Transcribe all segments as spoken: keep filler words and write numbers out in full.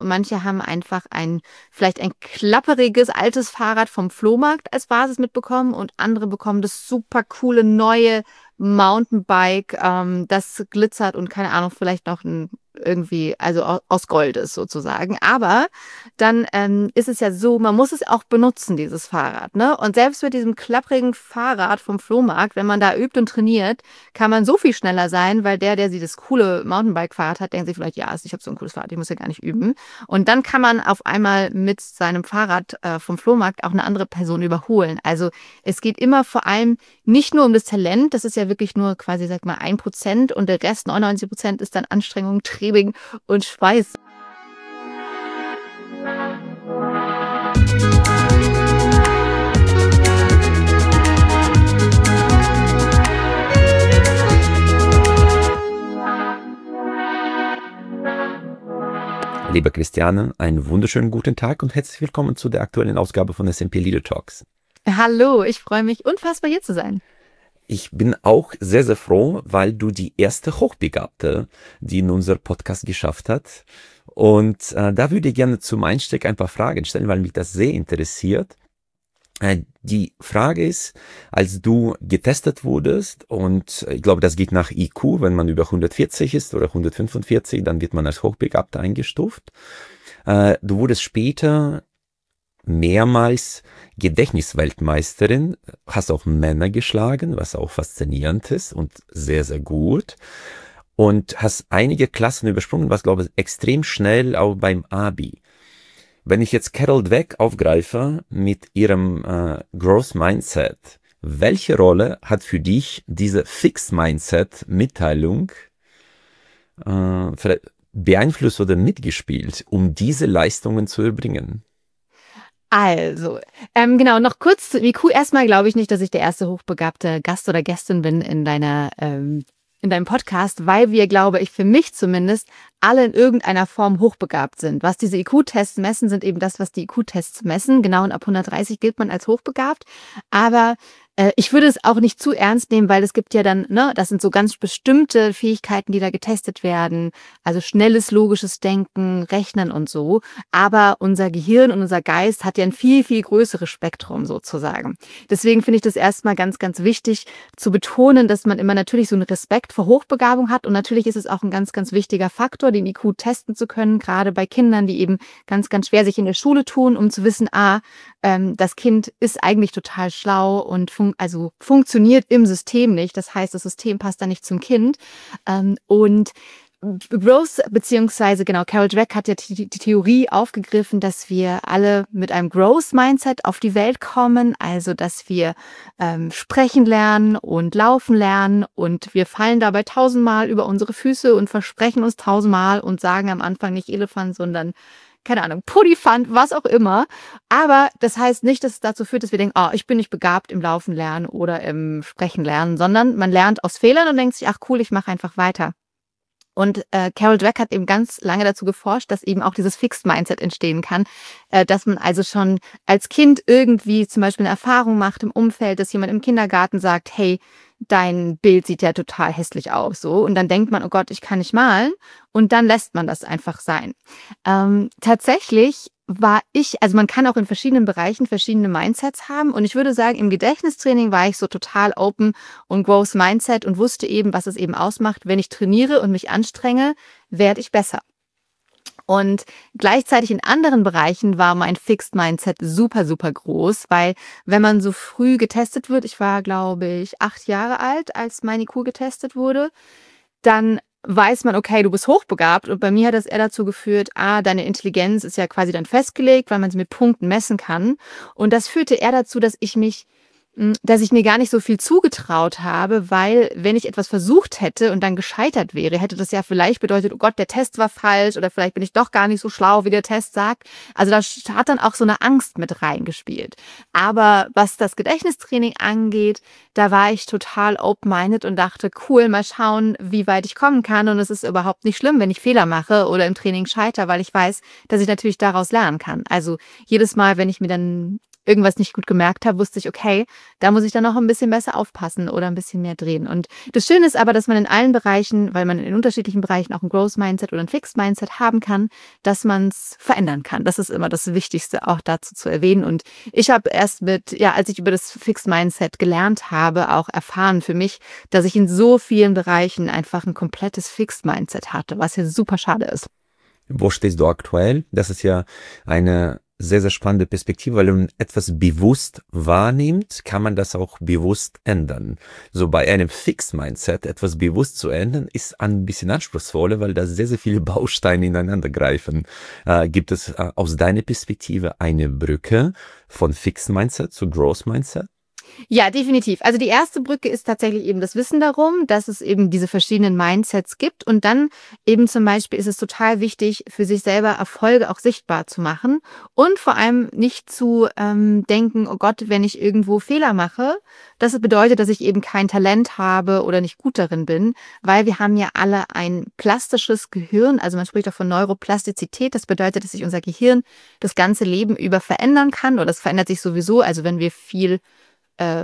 Manche haben einfach ein, vielleicht ein klapperiges altes Fahrrad vom Flohmarkt als Basis mitbekommen und andere bekommen das super coole neue Mountainbike, ähm, das glitzert und keine Ahnung, vielleicht noch ein irgendwie, also au- aus Gold ist sozusagen. Aber dann ähm, ist es ja so, man muss es auch benutzen, dieses Fahrrad, ne? Und selbst mit diesem klapprigen Fahrrad vom Flohmarkt, wenn man da übt und trainiert, kann man so viel schneller sein, weil der, der sie das coole Mountainbike-Fahrrad hat, denkt sich vielleicht, ja, ich habe so ein cooles Fahrrad, ich muss ja gar nicht üben. Und dann kann man auf einmal mit seinem Fahrrad äh, vom Flohmarkt auch eine andere Person überholen. Also es geht immer vor allem nicht nur um das Talent, das ist ja wirklich nur quasi, sag mal, ein Prozent und der Rest, neunundneunzig Prozent, ist dann Anstrengung, Training und Schweiß. Liebe Christiane, einen wunderschönen guten Tag und herzlich willkommen zu der aktuellen Ausgabe von S and P Leader Talks. Hallo, ich freue mich unfassbar hier zu sein. Ich bin auch sehr, sehr froh, weil du die erste Hochbegabte, die in unser Podcast geschafft hat. Und äh, da würde ich gerne zum Einstieg ein paar Fragen stellen, weil mich das sehr interessiert. Äh, die Frage ist, als du getestet wurdest, und ich glaube, das geht nach I Q, wenn man über hundertvierzig ist oder hundertfünfundvierzig, dann wird man als Hochbegabter eingestuft. Äh, du wurdest später mehrmals Gedächtnisweltmeisterin, hast auch Männer geschlagen, was auch faszinierend ist und sehr, sehr gut. Und hast einige Klassen übersprungen, was, glaube ich, extrem schnell auch beim Abi. Wenn ich jetzt Carol Dweck aufgreife mit ihrem äh, Growth Mindset, welche Rolle hat für dich diese Fixed Mindset Mitteilung äh, beeinflusst oder mitgespielt, um diese Leistungen zu erbringen? Also, ähm, genau, noch kurz zu I Q. Erstmal glaube ich nicht, dass ich der erste hochbegabte Gast oder Gästin bin in deiner, ähm, in deinem Podcast, weil wir, glaube ich, für mich zumindest alle in irgendeiner Form hochbegabt sind. Was diese I Q-Tests messen, sind eben das, was die I Q-Tests messen. Genau, und ab hundertdreißig gilt man als hochbegabt. Aber äh, ich würde es auch nicht zu ernst nehmen, weil es gibt ja dann, ne, das sind so ganz bestimmte Fähigkeiten, die da getestet werden. Also schnelles, logisches Denken, Rechnen und so. Aber unser Gehirn und unser Geist hat ja ein viel, viel größeres Spektrum sozusagen. Deswegen finde ich das erstmal ganz, ganz wichtig zu betonen, dass man immer natürlich so einen Respekt vor Hochbegabung hat. Und natürlich ist es auch ein ganz, ganz wichtiger Faktor, den I Q testen zu können, gerade bei Kindern, die eben ganz, ganz schwer sich in der Schule tun, um zu wissen, ah, ähm, das Kind ist eigentlich total schlau und fun- also funktioniert im System nicht. Das heißt, das System passt da nicht zum Kind. Ähm, und Growth, beziehungsweise genau, Carol Dweck hat ja die, die Theorie aufgegriffen, dass wir alle mit einem Growth-Mindset auf die Welt kommen, also dass wir ähm, sprechen lernen und laufen lernen und wir fallen dabei tausendmal über unsere Füße und versprechen uns tausendmal und sagen am Anfang nicht Elefant, sondern keine Ahnung, Puddifant, was auch immer. Aber das heißt nicht, dass es dazu führt, dass wir denken, oh, ich bin nicht begabt im Laufen lernen oder im Sprechen lernen, sondern man lernt aus Fehlern und denkt sich, ach cool, ich mache einfach weiter. Und äh, Carol Dweck hat eben ganz lange dazu geforscht, dass eben auch dieses Fixed Mindset entstehen kann, äh, dass man also schon als Kind irgendwie zum Beispiel eine Erfahrung macht im Umfeld, dass jemand im Kindergarten sagt, hey, dein Bild sieht ja total hässlich aus, so. Und dann denkt man, oh Gott, ich kann nicht malen. Und dann lässt man das einfach sein. Ähm, tatsächlich war ich, also man kann auch in verschiedenen Bereichen verschiedene Mindsets haben. Und ich würde sagen, im Gedächtnistraining war ich so total open und Growth Mindset und wusste eben, was es eben ausmacht. Wenn ich trainiere und mich anstrenge, werde ich besser. Und gleichzeitig in anderen Bereichen war mein Fixed Mindset super, super groß, weil wenn man so früh getestet wird, ich war, glaube ich, acht Jahre alt, als mein I Q getestet wurde, dann weiß man, okay, du bist hochbegabt. Und bei mir hat das eher dazu geführt, ah, deine Intelligenz ist ja quasi dann festgelegt, weil man sie mit Punkten messen kann. Und das führte eher dazu, dass ich mich dass ich mir gar nicht so viel zugetraut habe, weil wenn ich etwas versucht hätte und dann gescheitert wäre, hätte das ja vielleicht bedeutet, oh Gott, der Test war falsch oder vielleicht bin ich doch gar nicht so schlau, wie der Test sagt. Also da hat dann auch so eine Angst mit reingespielt. Aber was das Gedächtnistraining angeht, da war ich total open-minded und dachte, cool, mal schauen, wie weit ich kommen kann. Und es ist überhaupt nicht schlimm, wenn ich Fehler mache oder im Training scheitere, weil ich weiß, dass ich natürlich daraus lernen kann. Also jedes Mal, wenn ich mir dann irgendwas nicht gut gemerkt habe, wusste ich, okay, da muss ich dann noch ein bisschen besser aufpassen oder ein bisschen mehr drehen. Und das Schöne ist aber, dass man in allen Bereichen, weil man in unterschiedlichen Bereichen auch ein Growth-Mindset oder ein Fixed-Mindset haben kann, dass man es verändern kann. Das ist immer das Wichtigste auch dazu zu erwähnen. Und ich habe erst mit, ja, als ich über das Fixed-Mindset gelernt habe, auch erfahren für mich, dass ich in so vielen Bereichen einfach ein komplettes Fixed-Mindset hatte, was ja super schade ist. Wo stehst du aktuell? Das ist ja eine sehr, sehr spannende Perspektive, weil wenn man etwas bewusst wahrnimmt, kann man das auch bewusst ändern. So bei einem Fixed-Mindset etwas bewusst zu ändern, ist ein bisschen anspruchsvoller, weil da sehr, sehr viele Bausteine ineinander greifen. Äh, gibt es äh, aus deiner Perspektive eine Brücke von Fixed-Mindset zu Growth-Mindset? Ja, definitiv. Also die erste Brücke ist tatsächlich eben das Wissen darum, dass es eben diese verschiedenen Mindsets gibt. Und dann eben zum Beispiel ist es total wichtig, für sich selber Erfolge auch sichtbar zu machen und vor allem nicht zu ähm, denken, oh Gott, wenn ich irgendwo Fehler mache, das bedeutet, dass ich eben kein Talent habe oder nicht gut darin bin, weil wir haben ja alle ein plastisches Gehirn. Also man spricht auch von Neuroplastizität. Das bedeutet, dass sich unser Gehirn das ganze Leben über verändern kann oder das verändert sich sowieso. Also wenn wir viel äh,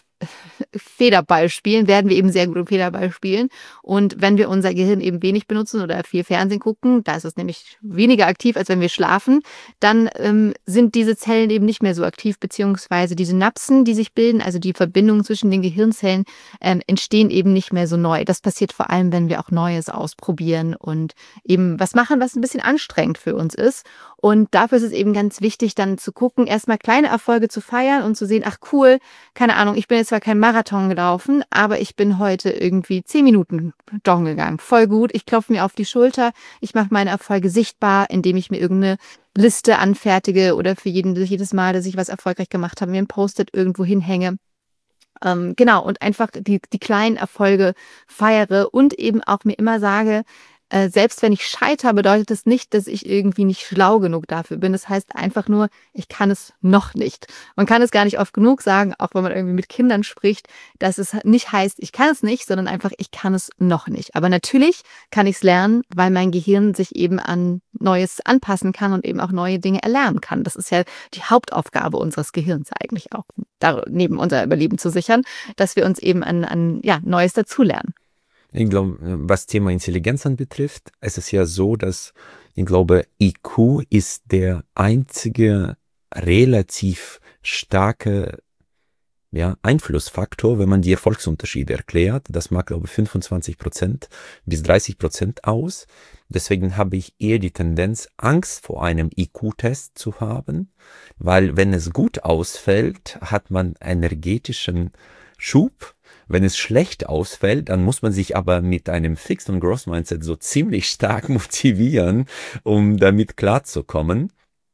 Federball spielen, werden wir eben sehr gut im Federball spielen. Und wenn wir unser Gehirn eben wenig benutzen oder viel Fernsehen gucken, da ist es nämlich weniger aktiv, als wenn wir schlafen, dann ähm, sind diese Zellen eben nicht mehr so aktiv, beziehungsweise die Synapsen, die sich bilden, also die Verbindungen zwischen den Gehirnzellen, ähm, entstehen eben nicht mehr so neu. Das passiert vor allem, wenn wir auch Neues ausprobieren und eben was machen, was ein bisschen anstrengend für uns ist. Und dafür ist es eben ganz wichtig, dann zu gucken, erstmal kleine Erfolge zu feiern und zu sehen, ach cool, keine Ahnung, ich bin jetzt zwar kein Marathon gelaufen, aber ich bin heute irgendwie zehn Minuten joggen gegangen. Voll gut, ich klopfe mir auf die Schulter, ich mache meine Erfolge sichtbar, indem ich mir irgendeine Liste anfertige oder für jeden, jedes Mal, dass ich was erfolgreich gemacht habe, mir ein Post-it irgendwo hinhänge. Ähm, genau, und einfach die, die kleinen Erfolge feiere und eben auch mir immer sage, äh, selbst wenn ich scheitere, bedeutet das nicht, dass ich irgendwie nicht schlau genug dafür bin. Das heißt einfach nur, ich kann es noch nicht. Man kann es gar nicht oft genug sagen, auch wenn man irgendwie mit Kindern spricht, dass es nicht heißt, ich kann es nicht, sondern einfach, ich kann es noch nicht. Aber natürlich kann ich es lernen, weil mein Gehirn sich eben an Neues anpassen kann und eben auch neue Dinge erlernen kann. Das ist ja die Hauptaufgabe unseres Gehirns eigentlich auch, neben unser Überleben zu sichern, dass wir uns eben an, an ja, Neues dazulernen. Ich glaube, was Thema Intelligenz anbetrifft, es ist ja so, dass ich glaube, I Q ist der einzige relativ starke ja, Einflussfaktor, wenn man die Erfolgsunterschiede erklärt. Das macht, glaube ich, fünfundzwanzig Prozent bis dreißig Prozent aus. Deswegen habe ich eher die Tendenz, Angst vor einem I Q-Test zu haben, weil wenn es gut ausfällt, hat man energetischen Schub. Wenn es schlecht ausfällt, dann muss man sich aber mit einem Fixed- und Growth-Mindset so ziemlich stark motivieren, um damit klarzukommen.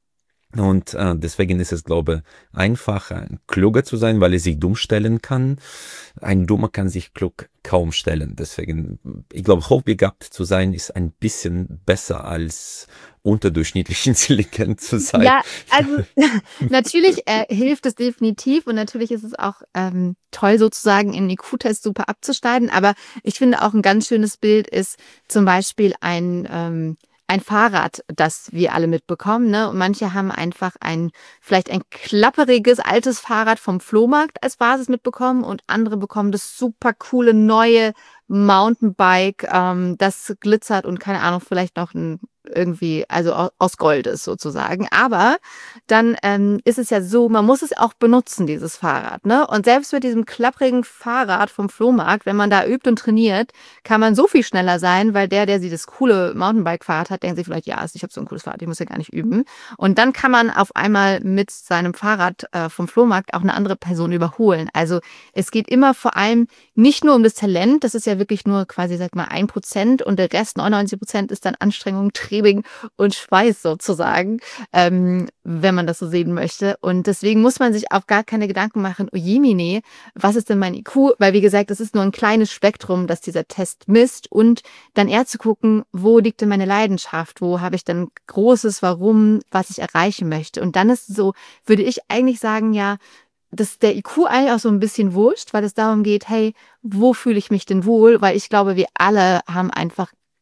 Und äh, deswegen ist es, glaube ich, einfacher, kluger zu sein, weil er sich dumm stellen kann. Ein Dummer kann sich klug kaum stellen. Deswegen, ich glaube, hochbegabt zu sein, ist ein bisschen besser als unterdurchschnittlich intelligent zu sein. Ja, also natürlich äh, hilft es definitiv und natürlich ist es auch ähm, toll sozusagen in den I Q-Test super abzuschneiden. Aber ich finde auch ein ganz schönes Bild ist zum Beispiel ein ähm, ein Fahrrad, das wir alle mitbekommen, ne? Und manche haben einfach ein, vielleicht ein klapperiges, altes Fahrrad vom Flohmarkt als Basis mitbekommen und andere bekommen das super coole, neue Mountainbike, ähm, das glitzert und keine Ahnung, vielleicht noch ein irgendwie, also aus Gold ist sozusagen. Aber dann ähm, ist es ja so, man muss es auch benutzen, dieses Fahrrad, ne? Und selbst mit diesem klapprigen Fahrrad vom Flohmarkt, wenn man da übt und trainiert, kann man so viel schneller sein, weil der, der sie das coole Mountainbike-Fahrrad hat, denkt sich vielleicht, ja, ich habe so ein cooles Fahrrad, ich muss ja gar nicht üben. Und dann kann man auf einmal mit seinem Fahrrad äh, vom Flohmarkt auch eine andere Person überholen. Also es geht immer vor allem nicht nur um das Talent, das ist ja wirklich nur quasi, sag mal, ein Prozent und der Rest, neunundneunzig Prozent, ist dann Anstrengung, Training und Schweiß sozusagen, ähm, wenn man das so sehen möchte. Und deswegen muss man sich auch gar keine Gedanken machen, oh jemine, was ist denn mein I Q? Weil wie gesagt, das ist nur ein kleines Spektrum, das dieser Test misst und dann eher zu gucken, wo liegt denn meine Leidenschaft? Wo habe ich denn großes Warum, was ich erreichen möchte? Und dann ist es so, würde ich eigentlich sagen, ja, dass der I Q eigentlich auch so ein bisschen wurscht, weil es darum geht, hey, wo fühle ich mich denn wohl? Weil ich glaube, wir alle haben einfach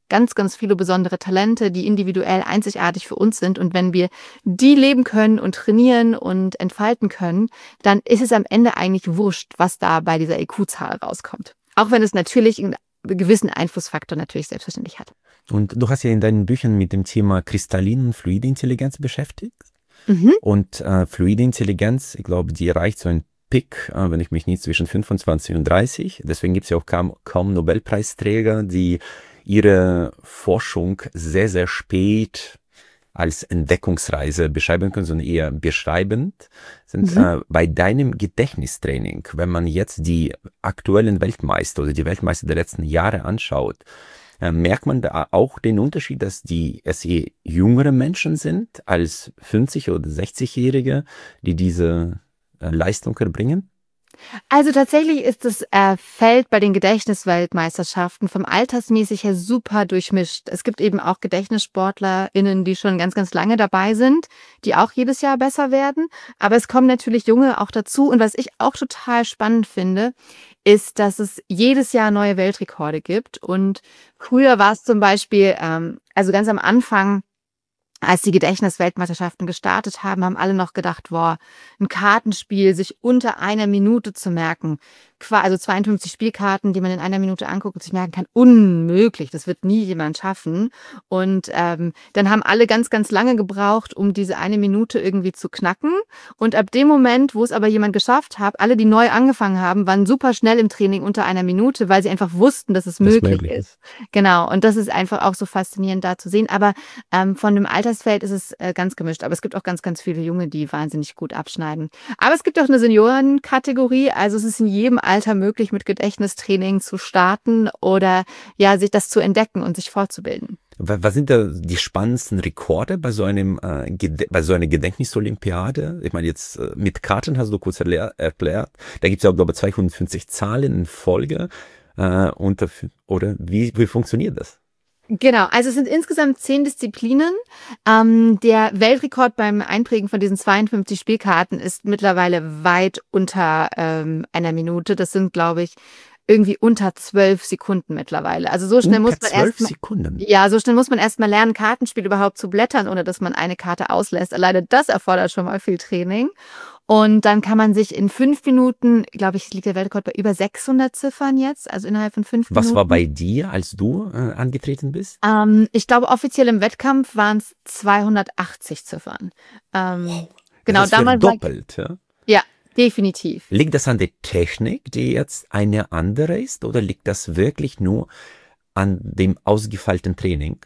ganz, ganz viele besondere Talente, die individuell einzigartig für uns sind. Und wenn wir die leben können und trainieren und entfalten können, dann ist es am Ende eigentlich wurscht, was da bei dieser I Q-Zahl rauskommt. Auch wenn es natürlich einen gewissen Einflussfaktor natürlich selbstverständlich hat. Und du hast ja in deinen Büchern mit dem Thema kristallinen fluide Intelligenz beschäftigt. Mhm. Und äh, fluide Intelligenz, ich glaube, die erreicht so ein Peak, äh, wenn ich mich nicht, zwischen fünfundzwanzig und dreißig. Deswegen gibt es ja auch kaum, kaum Nobelpreisträger, die ihre Forschung sehr, sehr spät als Entdeckungsreise beschreiben können, sondern eher beschreibend sind. Mhm. Äh, bei deinem Gedächtnistraining, wenn man jetzt die aktuellen Weltmeister oder die Weltmeister der letzten Jahre anschaut, äh, merkt man da auch den Unterschied, dass die es eher jüngere Menschen sind als fünfzig- oder sechzigjährige, die diese äh, Leistung erbringen? Also tatsächlich ist das äh, Feld bei den Gedächtnisweltmeisterschaften vom altersmäßig her super durchmischt. Es gibt eben auch GedächtnissportlerInnen, die schon ganz, ganz lange dabei sind, die auch jedes Jahr besser werden. Aber es kommen natürlich Junge auch dazu. Und was ich auch total spannend finde, ist, dass es jedes Jahr neue Weltrekorde gibt. Und früher war es zum Beispiel, ähm, also ganz am Anfang, als die Gedächtnisweltmeisterschaften gestartet haben, haben alle noch gedacht, boah, ein Kartenspiel sich unter einer Minute zu merken, also zweiundfünfzig Spielkarten, die man in einer Minute anguckt und sich merken kann, unmöglich, das wird nie jemand schaffen. Und ähm, dann haben alle ganz, ganz lange gebraucht, um diese eine Minute irgendwie zu knacken. Und ab dem Moment, wo es aber jemand geschafft hat, alle, die neu angefangen haben, waren super schnell im Training unter einer Minute, weil sie einfach wussten, dass es das möglich, möglich ist. ist. Genau, und das ist einfach auch so faszinierend da zu sehen. Aber ähm, von dem Altersfeld ist es äh, ganz gemischt. Aber es gibt auch ganz, ganz viele Junge, die wahnsinnig gut abschneiden. Aber es gibt auch eine Seniorenkategorie. Also es ist in jedem Alter möglich, mit Gedächtnistraining zu starten oder ja, sich das zu entdecken und sich fortzubilden. Was sind da die spannendsten Rekorde bei so einem äh, bei so einer Gedächtnisolympiade? Ich meine, jetzt äh, mit Karten hast du kurz erklär, erklärt. Da gibt es ja auch, glaube ich, zweihundertfünfzig Zahlen in Folge. Äh, und, oder wie, wie funktioniert das? Genau, also es sind insgesamt zehn Disziplinen. Ähm, der Weltrekord beim Einprägen von diesen zweiundfünfzig Spielkarten ist mittlerweile weit unter ähm, einer Minute. Das sind, glaube ich, irgendwie unter zwölf Sekunden mittlerweile. Also so schnell unter muss man erst mal, Sekunden. Ja, so schnell muss man erst mal lernen, Kartenspiel überhaupt zu blättern, ohne dass man eine Karte auslässt. Alleine das erfordert schon mal viel Training. Und dann kann man sich in fünf Minuten, glaube ich, liegt der Weltrekord bei über sechshundert Ziffern jetzt, also innerhalb von fünf Minuten. Was war bei dir, als du äh, angetreten bist? Ähm, ich glaube, offiziell im Wettkampf waren es zweihundertachtzig Ziffern. Ähm, wow, genau, das ist damals doppelt, ja? Ja, definitiv. Liegt das an der Technik, die jetzt eine andere ist, oder liegt das wirklich nur an dem ausgefeilten Training?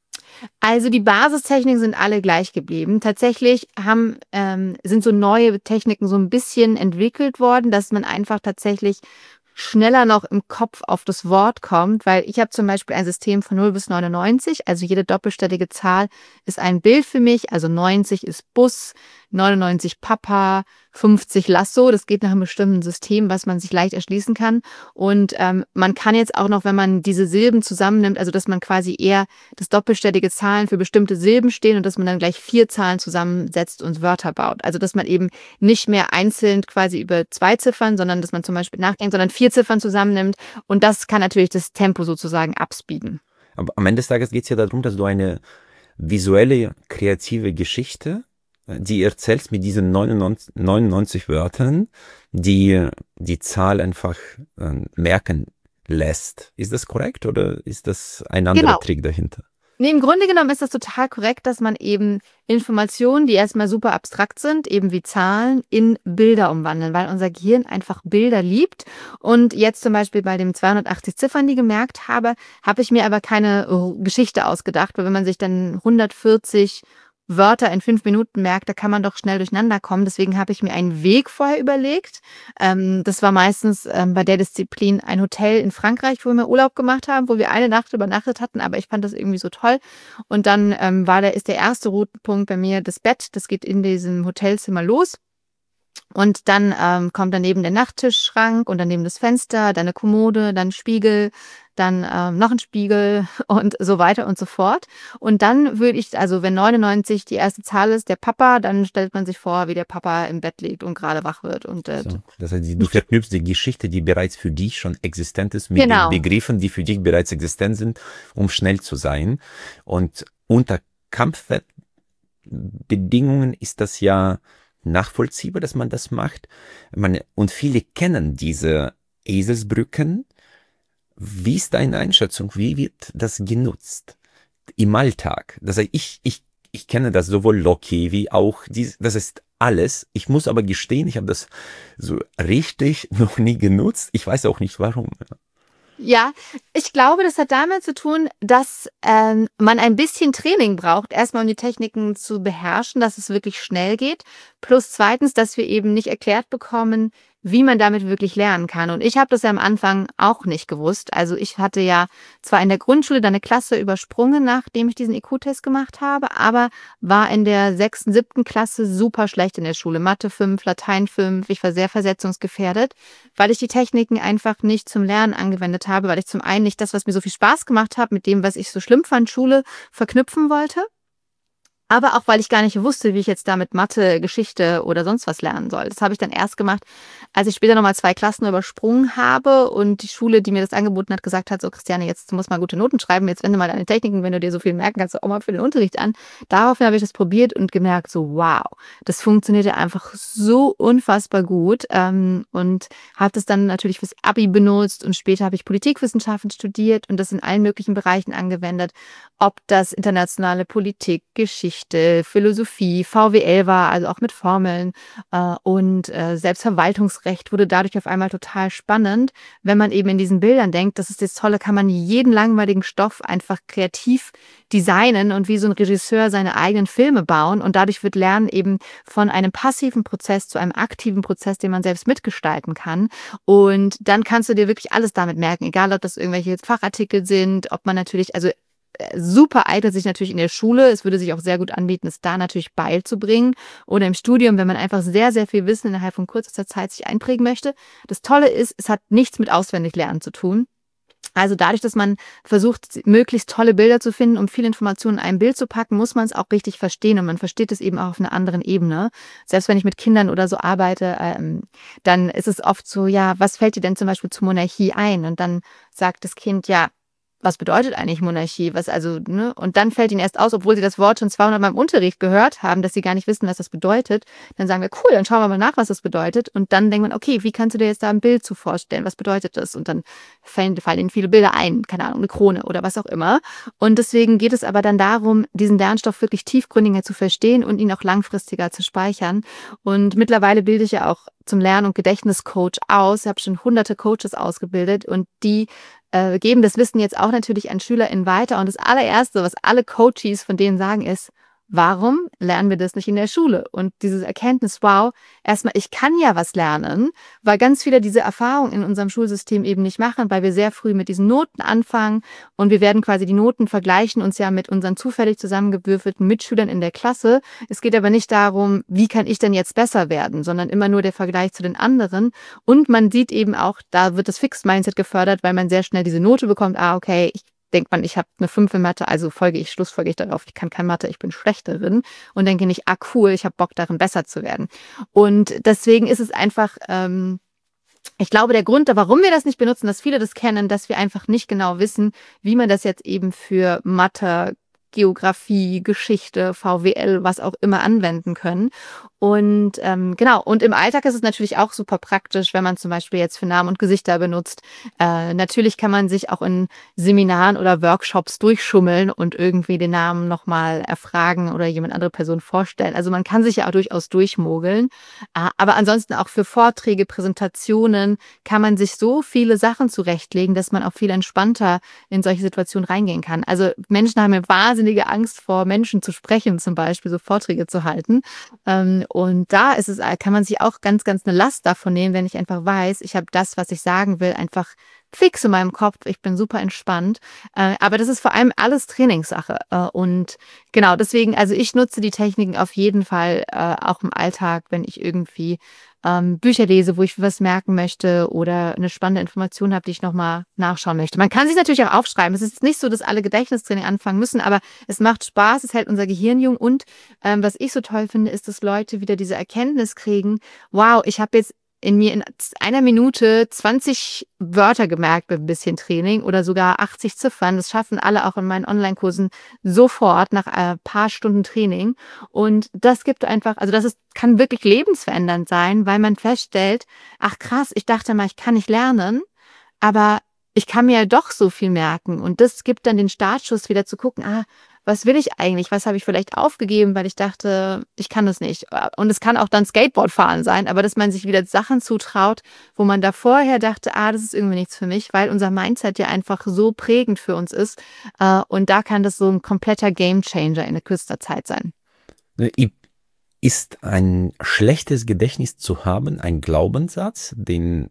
Also die Basistechniken sind alle gleich geblieben. Tatsächlich haben, ähm, sind so neue Techniken so ein bisschen entwickelt worden, dass man einfach tatsächlich schneller noch im Kopf auf das Wort kommt, weil ich habe zum Beispiel ein System von null bis neunundneunzig, also jede doppelstellige Zahl ist ein Bild für mich, also neunzig ist Bus, neunundneunzig Papa, fünfzig Lasso, das geht nach einem bestimmten System, was man sich leicht erschließen kann. Und ähm, man kann jetzt auch noch, wenn man diese Silben zusammennimmt, also dass man quasi eher das doppelstellige Zahlen für bestimmte Silben stehen und dass man dann gleich vier Zahlen zusammensetzt und Wörter baut. Also dass man eben nicht mehr einzeln quasi über zwei Ziffern, sondern dass man zum Beispiel nachdenkt, sondern vier Ziffern zusammennimmt. Und das kann natürlich das Tempo sozusagen abspeeden. Aber am Ende des Tages geht es ja darum, dass du eine visuelle, kreative Geschichte, die erzählst mit diesen neunundneunzig, neunundneunzig Wörtern, die die Zahl einfach äh, merken lässt. Ist das korrekt oder ist das ein anderer Genau. Trick dahinter? Nee, im Grunde genommen ist das total korrekt, dass man eben Informationen, die erstmal super abstrakt sind, eben wie Zahlen, in Bilder umwandeln, weil unser Gehirn einfach Bilder liebt. Und jetzt zum Beispiel bei den zweihundertachtzig Ziffern, die gemerkt habe, habe ich mir aber keine uh, Geschichte ausgedacht, weil wenn man sich dann hundertvierzig Wörter in fünf Minuten merkt, da kann man doch schnell durcheinander kommen. Deswegen habe ich mir einen Weg vorher überlegt. Ähm, das war meistens ähm, bei der Disziplin ein Hotel in Frankreich, wo wir Urlaub gemacht haben, wo wir eine Nacht übernachtet hatten, aber ich fand das irgendwie so toll. Und dann ähm, war der, ist der erste Routenpunkt bei mir das Bett. Das geht in diesem Hotelzimmer los. Und dann ähm, kommt daneben der Nachttischschrank und daneben das Fenster, dann eine Kommode, dann Spiegel, dann ähm, noch ein Spiegel und so weiter und so fort. Und dann würde ich, also wenn neunundneunzig die erste Zahl ist, der Papa, dann stellt man sich vor, wie der Papa im Bett liegt und gerade wach wird. Und äh, So, das heißt, du verknüpfst die Geschichte, die bereits für dich schon existent ist, mit genau. den Begriffen, die für dich bereits existent sind, um schnell zu sein. Und unter Kampfbedingungen ist das ja nachvollziehbar, dass man das macht. Man, und viele kennen diese Eselsbrücken. Wie ist deine Einschätzung? Wie wird das genutzt im Alltag? Das heißt, ich, ich, ich kenne das sowohl Loki wie auch, dies, das ist alles. Ich muss aber gestehen, ich habe das so richtig noch nie genutzt. Ich weiß auch nicht warum. Ja, ich glaube, das hat damit zu tun, dass ähm, man ein bisschen Training braucht, erstmal um die Techniken zu beherrschen, dass es wirklich schnell geht. Plus zweitens, dass wir eben nicht erklärt bekommen, wie man damit wirklich lernen kann. Und ich habe das ja am Anfang auch nicht gewusst. Also ich hatte ja zwar in der Grundschule dann eine Klasse übersprungen, nachdem ich diesen I Q-Test gemacht habe, aber war in der sechsten, siebten Klasse super schlecht in der Schule. Mathe fünf, Latein fünf. Ich war sehr versetzungsgefährdet, weil ich die Techniken einfach nicht zum Lernen angewendet habe, weil ich zum einen nicht das, was mir so viel Spaß gemacht hat, mit dem, was ich so schlimm fand, Schule, verknüpfen wollte. Aber auch, weil ich gar nicht wusste, wie ich jetzt damit Mathe, Geschichte oder sonst was lernen soll. Das habe ich dann erst gemacht, als ich später nochmal zwei Klassen übersprungen habe und die Schule, die mir das angeboten hat, gesagt hat, so Christiane, jetzt musst du mal gute Noten schreiben, jetzt wende mal deine Techniken, wenn du dir so viel merken kannst, auch mal für den Unterricht an. Daraufhin habe ich das probiert und gemerkt, so wow, das funktioniert ja einfach so unfassbar gut ähm, und habe das dann natürlich fürs Abi benutzt und später habe ich Politikwissenschaften studiert und das in allen möglichen Bereichen angewendet, ob das internationale Politik, Geschichte, Philosophie, V W L war, also auch mit Formeln äh, und äh, selbst Verwaltungsrecht wurde dadurch auf einmal total spannend, wenn man eben in diesen Bildern denkt, das ist das Tolle, kann man jeden langweiligen Stoff einfach kreativ designen und wie so ein Regisseur seine eigenen Filme bauen und dadurch wird Lernen eben von einem passiven Prozess zu einem aktiven Prozess, den man selbst mitgestalten kann und dann kannst du dir wirklich alles damit merken, egal ob das irgendwelche Fachartikel sind, ob man natürlich, also super eignet sich natürlich in der Schule. Es würde sich auch sehr gut anbieten, es da natürlich beizubringen. Oder im Studium, wenn man einfach sehr, sehr viel Wissen innerhalb von kürzester Zeit sich einprägen möchte. Das Tolle ist, es hat nichts mit Auswendiglernen zu tun. Also dadurch, dass man versucht, möglichst tolle Bilder zu finden, um viele Informationen in ein Bild zu packen, muss man es auch richtig verstehen. Und man versteht es eben auch auf einer anderen Ebene. Selbst wenn ich mit Kindern oder so arbeite, ähm, dann ist es oft so, ja, was fällt dir denn zum Beispiel zur Monarchie ein? Und dann sagt das Kind, ja, was bedeutet eigentlich Monarchie? Was also, ne? Und dann fällt ihnen erst aus, obwohl sie das Wort schon zweihundert Mal im Unterricht gehört haben, dass sie gar nicht wissen, was das bedeutet. Dann sagen wir, cool, dann schauen wir mal nach, was das bedeutet. Und dann denkt man, okay, wie kannst du dir jetzt da ein Bild zu vorstellen? Was bedeutet das? Und dann fallen, fallen ihnen viele Bilder ein, keine Ahnung, eine Krone oder was auch immer. Und deswegen geht es aber dann darum, diesen Lernstoff wirklich tiefgründiger zu verstehen und ihn auch langfristiger zu speichern. Und mittlerweile bilde ich ja auch zum Lern- und Gedächtniscoach aus. Ich habe schon hunderte Coaches ausgebildet und die äh, geben das Wissen jetzt auch natürlich an SchülerInnen weiter. Und das allererste, was alle Coaches von denen sagen, ist, warum lernen wir das nicht in der Schule? Und dieses Erkenntnis, wow, erstmal, ich kann ja was lernen, weil ganz viele diese Erfahrung in unserem Schulsystem eben nicht machen, weil wir sehr früh mit diesen Noten anfangen und wir werden quasi die Noten vergleichen uns ja mit unseren zufällig zusammengewürfelten Mitschülern in der Klasse. Es geht aber nicht darum, wie kann ich denn jetzt besser werden, sondern immer nur der Vergleich zu den anderen. Und man sieht eben auch, da wird das Fixed-Mindset gefördert, weil man sehr schnell diese Note bekommt, ah, okay, ich denkt man, ich habe eine fünf in Mathe, also folge ich, schlussfolge ich darauf, ich kann kein Mathe, ich bin schlechterin und denke nicht, ah cool, ich habe Bock darin besser zu werden. Und deswegen ist es einfach, ähm, ich glaube, der Grund, warum wir das nicht benutzen, dass viele das kennen, dass wir einfach nicht genau wissen, wie man das jetzt eben für Mathe, Geografie, Geschichte, V W L, was auch immer anwenden können. Und ähm, genau, und im Alltag ist es natürlich auch super praktisch, wenn man zum Beispiel jetzt für Namen und Gesichter benutzt. Äh, natürlich kann man sich auch in Seminaren oder Workshops durchschummeln und irgendwie den Namen nochmal erfragen oder jemand andere Person vorstellen. Also man kann sich ja auch durchaus durchmogeln. Äh, aber ansonsten auch für Vorträge, Präsentationen kann man sich so viele Sachen zurechtlegen, dass man auch viel entspannter in solche Situationen reingehen kann. Also Menschen haben ja wahnsinnige Angst vor Menschen zu sprechen, zum Beispiel so Vorträge zu halten. Ähm, Und da ist es, kann man sich auch ganz, ganz eine Last davon nehmen, wenn ich einfach weiß, ich habe das, was ich sagen will, einfach fix in meinem Kopf, ich bin super entspannt. Äh, aber das ist vor allem alles Trainingssache. Äh, und genau, deswegen, also ich nutze die Techniken auf jeden Fall äh, auch im Alltag, wenn ich irgendwie ähm, Bücher lese, wo ich was merken möchte oder eine spannende Information habe, die ich nochmal nachschauen möchte. Man kann sich natürlich auch aufschreiben. Es ist nicht so, dass alle Gedächtnistraining anfangen müssen, aber es macht Spaß, es hält unser Gehirn jung und ähm, was ich so toll finde, ist, dass Leute wieder diese Erkenntnis kriegen, wow, ich habe jetzt in mir in einer Minute zwanzig Wörter gemerkt mit ein bisschen Training oder sogar achtzig Ziffern. Das schaffen alle auch in meinen Online-Kursen sofort nach ein paar Stunden Training. Und das gibt einfach, also das ist, kann wirklich lebensverändernd sein, weil man feststellt, ach krass, ich dachte mal, ich kann nicht lernen, aber ich kann mir ja doch so viel merken. Und das gibt dann den Startschuss wieder zu gucken, ah, was will ich eigentlich? Was habe ich vielleicht aufgegeben, weil ich dachte, ich kann das nicht. Und es kann auch dann Skateboardfahren sein, aber dass man sich wieder Sachen zutraut, wo man da vorher dachte, ah, das ist irgendwie nichts für mich, weil unser Mindset ja einfach so prägend für uns ist. Und da kann das so ein kompletter Gamechanger in kürzester Zeit sein. Ist ein schlechtes Gedächtnis zu haben ein Glaubenssatz, den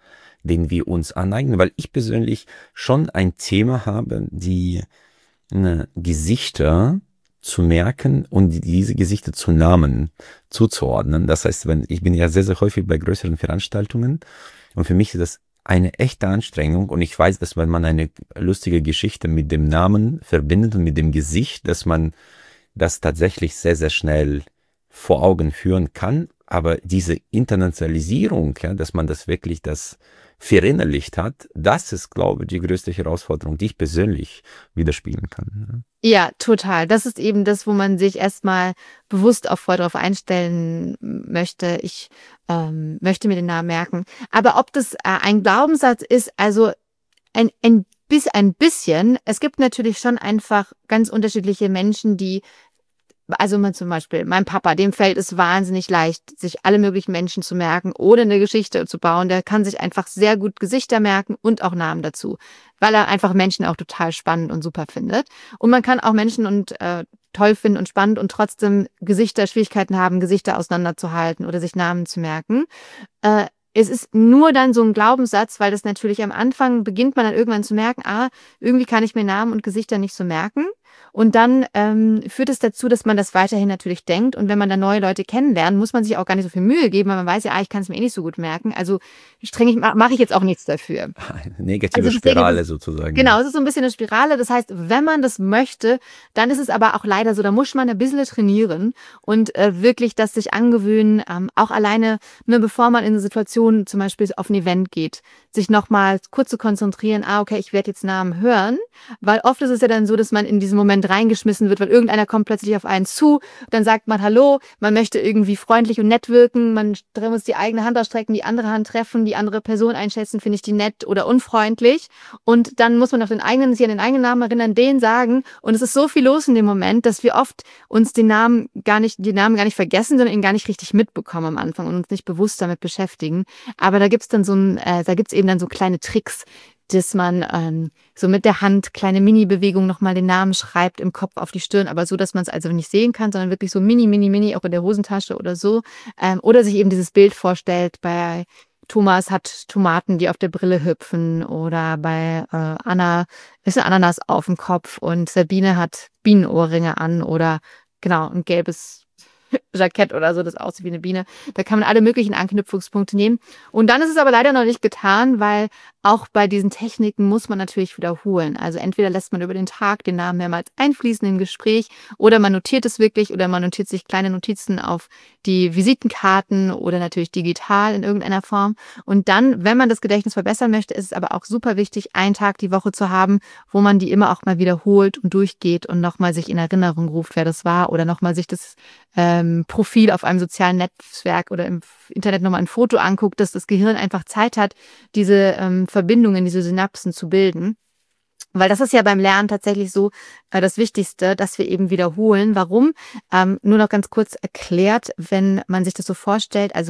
den wir uns aneignen? Weil ich persönlich schon ein Thema habe, die Ne, Gesichter zu merken und diese Gesichter zu Namen zuzuordnen. Das heißt, wenn ich bin ja sehr, sehr häufig bei größeren Veranstaltungen und für mich ist das eine echte Anstrengung und ich weiß, dass wenn man eine lustige Geschichte mit dem Namen verbindet und mit dem Gesicht, dass man das tatsächlich sehr, sehr schnell vor Augen führen kann. Aber diese Internationalisierung, ja, dass man das wirklich das verinnerlicht hat, das ist, glaube ich, die größte Herausforderung, die ich persönlich widerspiegeln kann. Ja, total. Das ist eben das, wo man sich erstmal bewusst auch voll drauf einstellen möchte. Ich ähm, möchte mir den Namen merken. Aber ob das äh, ein Glaubenssatz ist, also ein, ein, bis, ein bisschen. Es gibt natürlich schon einfach ganz unterschiedliche Menschen, die Also man zum Beispiel, mein Papa, dem fällt es wahnsinnig leicht, sich alle möglichen Menschen zu merken, ohne eine Geschichte zu bauen. Der kann sich einfach sehr gut Gesichter merken und auch Namen dazu, weil er einfach Menschen auch total spannend und super findet. Und man kann auch Menschen und äh, toll finden und spannend und trotzdem Gesichter, Schwierigkeiten haben, Gesichter auseinanderzuhalten oder sich Namen zu merken. Äh, Es ist nur dann so ein Glaubenssatz, weil das natürlich am Anfang beginnt man dann irgendwann zu merken, ah, irgendwie kann ich mir Namen und Gesichter nicht so merken. Und dann ähm, führt es dazu, dass man das weiterhin natürlich denkt. Und wenn man dann neue Leute kennenlernt, muss man sich auch gar nicht so viel Mühe geben, weil man weiß ja, ah, ich kann es mir eh nicht so gut merken. Also streng ich, mache ich jetzt auch nichts dafür. Eine negative Also Spirale deswegen, sozusagen. Genau, es ist so ein bisschen eine Spirale. Das heißt, wenn man das möchte, dann ist es aber auch leider so, da muss man ein bisschen trainieren und äh, wirklich das sich angewöhnen, ähm, auch alleine, ne, bevor man in eine Situation zum Beispiel auf ein Event geht, sich nochmal kurz zu konzentrieren, ah, okay, ich werde jetzt Namen hören, weil oft ist es ja dann so, dass man in diesem Moment reingeschmissen wird, weil irgendeiner kommt plötzlich auf einen zu, dann sagt man Hallo, man möchte irgendwie freundlich und nett wirken, man muss die eigene Hand ausstrecken, die andere Hand treffen, die andere Person einschätzen, finde ich die nett oder unfreundlich und dann muss man auf den eigenen, sich an den eigenen Namen erinnern, den sagen und es ist so viel los in dem Moment, dass wir oft uns den Namen gar nicht, die Namen gar nicht vergessen, sondern ihn gar nicht richtig mitbekommen am Anfang und uns nicht bewusst damit beschäftigen, aber da gibt's dann so ein, äh, da gibt's eben dann so kleine Tricks, dass man ähm, so mit der Hand kleine Mini-Bewegungen nochmal den Namen schreibt im Kopf auf die Stirn, aber so, dass man es also nicht sehen kann, sondern wirklich so mini, mini, mini, auch in der Hosentasche oder so. Ähm, oder sich eben dieses Bild vorstellt, bei Thomas hat Tomaten, die auf der Brille hüpfen oder bei äh, Anna ist eine Ananas auf dem Kopf und Sabine hat Bienenohrringe an oder genau, ein gelbes Jackett oder so, das aussieht wie eine Biene. Da kann man alle möglichen Anknüpfungspunkte nehmen. Und dann ist es aber leider noch nicht getan, weil auch bei diesen Techniken muss man natürlich wiederholen. Also entweder lässt man über den Tag den Namen mehrmals einfließen im Gespräch oder man notiert es wirklich oder man notiert sich kleine Notizen auf die Visitenkarten oder natürlich digital in irgendeiner Form. Und dann, wenn man das Gedächtnis verbessern möchte, ist es aber auch super wichtig, einen Tag die Woche zu haben, wo man die immer auch mal wiederholt und durchgeht und nochmal sich in Erinnerung ruft, wer das war oder nochmal sich das ähm, Profil auf einem sozialen Netzwerk oder im Internet nochmal ein Foto anguckt, dass das Gehirn einfach Zeit hat, diese ähm, Verbindungen, diese Synapsen zu bilden. Weil das ist ja beim Lernen tatsächlich so äh, das Wichtigste, dass wir eben wiederholen. Warum? Ähm, nur noch ganz kurz erklärt, wenn man sich das so vorstellt, also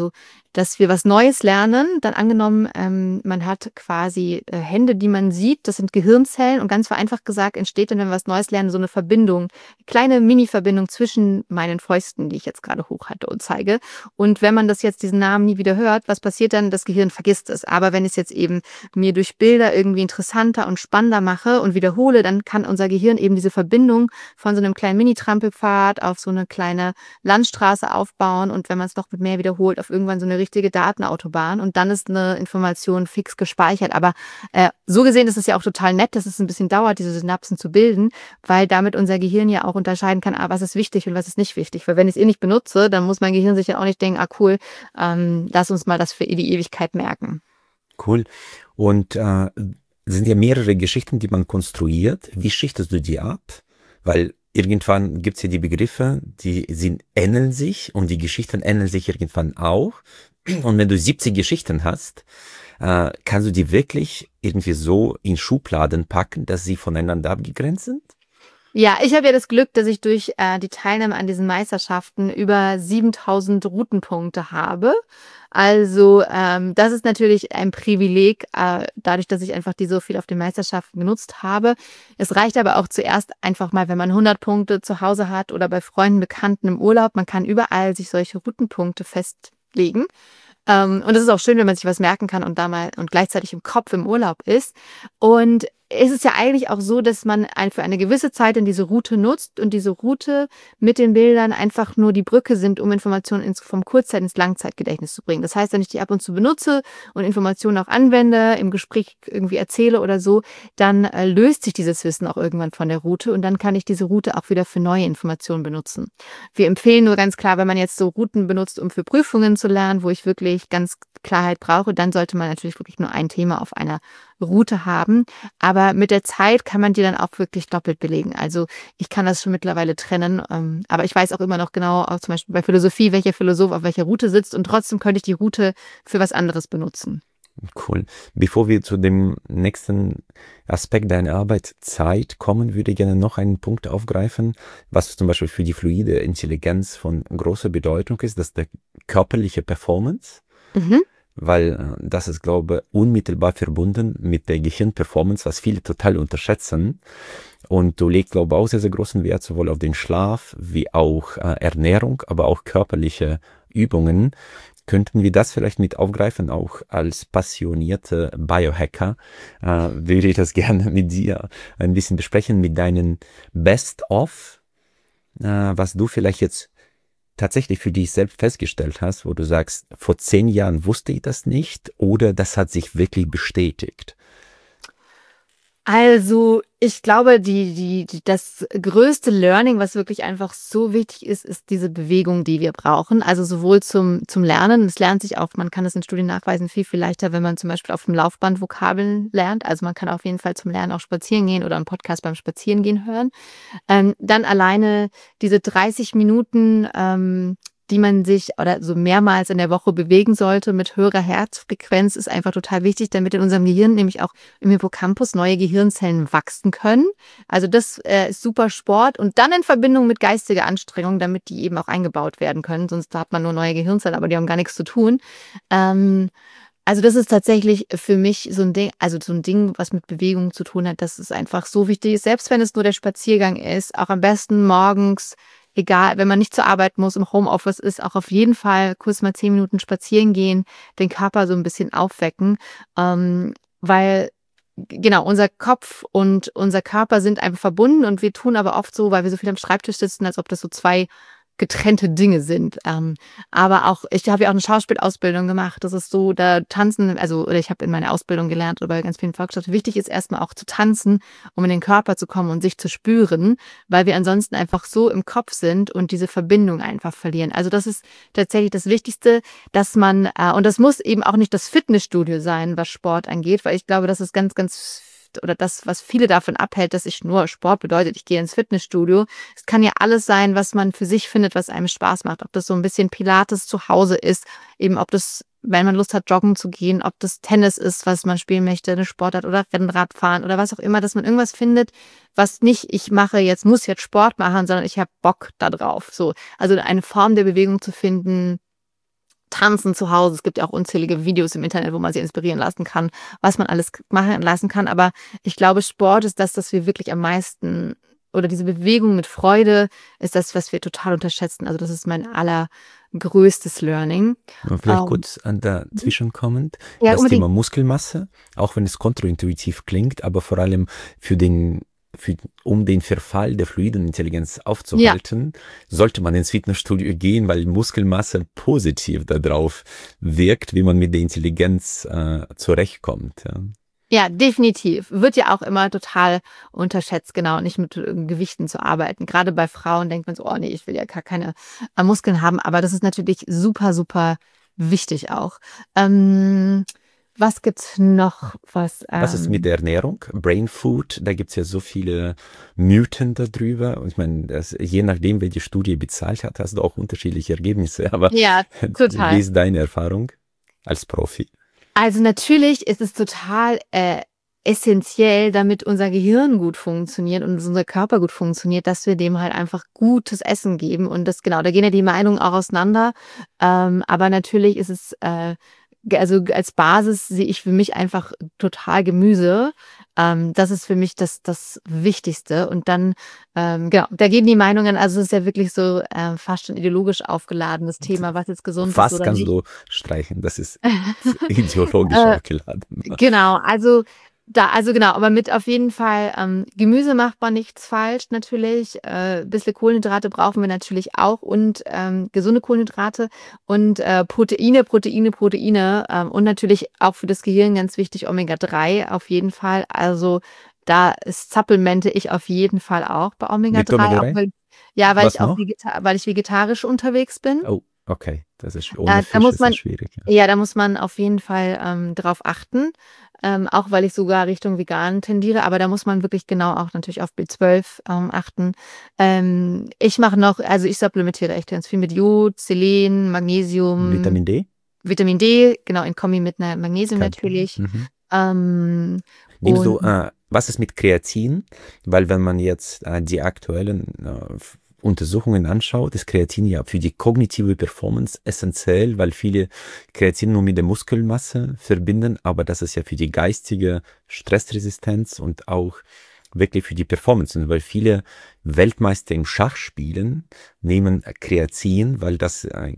dass wir was Neues lernen. Dann angenommen, ähm, man hat quasi äh, Hände, die man sieht, das sind Gehirnzellen und ganz vereinfacht gesagt entsteht dann, wenn wir was Neues lernen, so eine Verbindung, kleine Mini-Verbindung zwischen meinen Fäusten, die ich jetzt gerade hochhalte und zeige. Und wenn man das jetzt, diesen Namen nie wieder hört, was passiert dann? Das Gehirn vergisst es. Aber wenn ich es jetzt eben mir durch Bilder irgendwie interessanter und spannender mache und wiederhole, dann kann unser Gehirn eben diese Verbindung von so einem kleinen Mini-Trampelpfad auf so eine kleine Landstraße aufbauen und wenn man es noch mit mehr wiederholt, auf irgendwann so eine richtige Datenautobahn und dann ist eine Information fix gespeichert. Aber äh, so gesehen ist es ja auch total nett, dass es ein bisschen dauert, diese Synapsen zu bilden, weil damit unser Gehirn ja auch unterscheiden kann, ah, was ist wichtig und was ist nicht wichtig. Weil wenn ich es eh nicht benutze, dann muss mein Gehirn sich ja auch nicht denken, ah cool, ähm, lass uns mal das für die Ewigkeit merken. Cool. Und äh, sind ja mehrere Geschichten, die man konstruiert. Wie schichtest du die ab? Weil irgendwann gibt es ja die Begriffe, die sind, ähneln sich und die Geschichten ähneln sich irgendwann auch. Und wenn du siebzig Geschichten hast, äh, kannst du die wirklich irgendwie so in Schubladen packen, dass sie voneinander abgegrenzt sind? Ja, ich habe ja das Glück, dass ich durch äh, die Teilnahme an diesen Meisterschaften über siebentausend Routenpunkte habe. Also ähm, das ist natürlich ein Privileg, äh, dadurch, dass ich einfach die so viel auf den Meisterschaften genutzt habe. Es reicht aber auch zuerst einfach mal, wenn man hundert Punkte zu Hause hat oder bei Freunden, Bekannten im Urlaub. Man kann überall sich solche Routenpunkte festlegen. Ähm, und es ist auch schön, wenn man sich was merken kann und da mal und gleichzeitig im Kopf im Urlaub ist. Und es ist ja eigentlich auch so, dass man ein, für eine gewisse Zeit in diese Route nutzt und diese Route mit den Bildern einfach nur die Brücke sind, um Informationen ins, vom Kurzzeit- ins Langzeitgedächtnis zu bringen. Das heißt, wenn ich die ab und zu benutze und Informationen auch anwende, im Gespräch irgendwie erzähle oder so, dann äh, löst sich dieses Wissen auch irgendwann von der Route und dann kann ich diese Route auch wieder für neue Informationen benutzen. Wir empfehlen nur ganz klar, wenn man jetzt so Routen benutzt, um für Prüfungen zu lernen, wo ich wirklich ganz Klarheit brauche, dann sollte man natürlich wirklich nur ein Thema auf einer Route haben. Aber mit der Zeit kann man die dann auch wirklich doppelt belegen. Also ich kann das schon mittlerweile trennen. Ähm, aber ich weiß auch immer noch genau, auch zum Beispiel bei Philosophie, welcher Philosoph auf welcher Route sitzt. Und trotzdem könnte ich die Route für was anderes benutzen. Cool. Bevor wir zu dem nächsten Aspekt deiner Arbeit, Zeit, kommen, würde ich gerne noch einen Punkt aufgreifen, was zum Beispiel für die fluide Intelligenz von großer Bedeutung ist, das ist der körperliche Performance. Mhm. Weil das ist, glaube ich, unmittelbar verbunden mit der Gehirnperformance, was viele total unterschätzen. Und du legst, glaube ich, auch sehr, sehr großen Wert sowohl auf den Schlaf wie auch äh, Ernährung, aber auch körperliche Übungen. Könnten wir das vielleicht mit aufgreifen, auch als passionierte Biohacker, äh, würde ich das gerne mit dir ein bisschen besprechen, mit deinen Best-of, äh, was du vielleicht jetzt tatsächlich für dich selbst festgestellt hast, wo du sagst, vor zehn Jahren wusste ich das nicht oder das hat sich wirklich bestätigt? Also ich glaube, die, die, die, das größte Learning, was wirklich einfach so wichtig ist, ist diese Bewegung, die wir brauchen. Also sowohl zum, zum Lernen, es lernt sich auch, man kann das in Studien nachweisen, viel, viel leichter, wenn man zum Beispiel auf dem Laufband Vokabeln lernt. Also man kann auf jeden Fall zum Lernen auch spazieren gehen oder einen Podcast beim Spazierengehen hören. Ähm, dann alleine diese dreißig Minuten, ähm, die man sich oder so mehrmals in der Woche bewegen sollte mit höherer Herzfrequenz, ist einfach total wichtig, damit in unserem Gehirn nämlich auch im Hippocampus neue Gehirnzellen wachsen können. Also das äh, ist super Sport und dann in Verbindung mit geistiger Anstrengung, damit die eben auch eingebaut werden können. Sonst hat man nur neue Gehirnzellen, aber die haben gar nichts zu tun. Ähm, also das ist tatsächlich für mich so ein Ding, also so ein Ding, was mit Bewegung zu tun hat, dass es einfach so wichtig ist, selbst wenn es nur der Spaziergang ist, auch am besten morgens. Egal, wenn man nicht zur Arbeit muss, im Homeoffice ist, auch auf jeden Fall kurz mal zehn Minuten spazieren gehen, den Körper so ein bisschen aufwecken, ähm, weil genau, unser Kopf und unser Körper sind einfach verbunden und wir tun aber oft so, weil wir so viel am Schreibtisch sitzen, als ob das so zwei getrennte Dinge sind. Ähm, aber auch, ich habe ja auch eine Schauspielausbildung gemacht. Das ist so, da tanzen, also, oder ich habe in meiner Ausbildung gelernt oder bei ganz vielen Volksschaften, wichtig ist erstmal auch zu tanzen, um in den Körper zu kommen und sich zu spüren, weil wir ansonsten einfach so im Kopf sind und diese Verbindung einfach verlieren. Also das ist tatsächlich das Wichtigste, dass man, äh, und das muss eben auch nicht das Fitnessstudio sein, was Sport angeht, weil ich glaube, das ist ganz, ganz oder das, was viele davon abhält, dass ich nur Sport bedeutet, ich gehe ins Fitnessstudio. Es kann ja alles sein, was man für sich findet, was einem Spaß macht. Ob das so ein bisschen Pilates zu Hause ist, eben ob das, wenn man Lust hat, joggen zu gehen, ob das Tennis ist, was man spielen möchte, eine Sportart oder Rennradfahren oder was auch immer, dass man irgendwas findet, was nicht, ich mache jetzt, muss jetzt Sport machen, sondern ich habe Bock da drauf. So, also eine Form der Bewegung zu finden, Tanzen zu Hause. Es gibt ja auch unzählige Videos im Internet, wo man sich inspirieren lassen kann, was man alles machen lassen kann. Aber ich glaube, Sport ist das, das wir wirklich am meisten, oder diese Bewegung mit Freude ist das, was wir total unterschätzen. Also das ist mein allergrößtes Learning. Und vielleicht Ähm, kurz an dazwischen kommend, ja, das unbedingt. Thema Muskelmasse, auch wenn es kontraintuitiv klingt, aber vor allem für den, für, um den Verfall der fluiden Intelligenz aufzuhalten, ja. sollte man ins Fitnessstudio gehen, weil Muskelmasse positiv darauf wirkt, wie man mit der Intelligenz äh, zurechtkommt. Ja. Ja, definitiv. Wird ja auch immer total unterschätzt, genau, nicht mit äh, Gewichten zu arbeiten. Gerade bei Frauen denkt man so, oh nee, ich will ja gar keine äh, Muskeln haben. Aber das ist natürlich super, super wichtig auch. Ähm, was gibt's noch? Was, ähm, was ist mit der Ernährung? Brain Food, da gibt es ja so viele Mythen darüber. Und ich meine, das, je nachdem, wer die Studie bezahlt hat, hast du auch unterschiedliche Ergebnisse. Aber ja, total. wie ist deine Erfahrung als Profi? Also natürlich ist es total äh, essentiell, damit unser Gehirn gut funktioniert und unser Körper gut funktioniert, dass wir dem halt einfach gutes Essen geben. Und das, genau, da gehen ja die Meinungen auch auseinander. Ähm, aber natürlich ist es, äh, also als Basis sehe ich für mich einfach total Gemüse. Ähm, das ist für mich das, das Wichtigste. Und dann, ähm, genau, da gehen die Meinungen, also es ist ja wirklich so äh, fast schon ideologisch aufgeladenes Thema, was jetzt gesund Fast ist oder kannst nicht. du streichen, das ist ideologisch Äh, aufgeladen. Genau, also da, also genau, aber mit auf jeden Fall ähm, Gemüse macht man nichts falsch natürlich. Äh, bisschen Kohlenhydrate brauchen wir natürlich auch und ähm, gesunde Kohlenhydrate und äh, Proteine, Proteine, Proteine ähm, und natürlich auch für das Gehirn ganz wichtig Omega drei auf jeden Fall. Also da ist supplemente ich auf jeden Fall auch bei Omega Mit drei, Omega auch drei? weil, ja, weil Was ich auch noch? vegeta weil ich vegetarisch unterwegs bin. Oh, okay. Das ist ohne Äh, da Fisch muss ist das man, schwierig. Ja. ja, da muss man auf jeden Fall ähm, drauf achten, ähm, auch weil ich sogar Richtung vegan tendiere, aber da muss man wirklich genau auch natürlich auf B zwölf ähm, achten. Ähm, ich mache noch, also ich supplementiere echt ganz viel mit Jod, Selen, Magnesium, Vitamin D? Vitamin D, genau, in Kombi mit einer Magnesium Kein- natürlich. Mhm. Ähm, Nimmst du, und äh, was ist mit Kreatin? Weil wenn man jetzt äh, die aktuellen äh, F- Untersuchungen anschaut, ist Kreatin ja für die kognitive Performance essentiell, weil viele Kreatin nur mit der Muskelmasse verbinden, aber das ist ja für die geistige Stressresistenz und auch wirklich für die Performance, weil viele Weltmeister im Schachspielen nehmen Kreatin, weil das äh,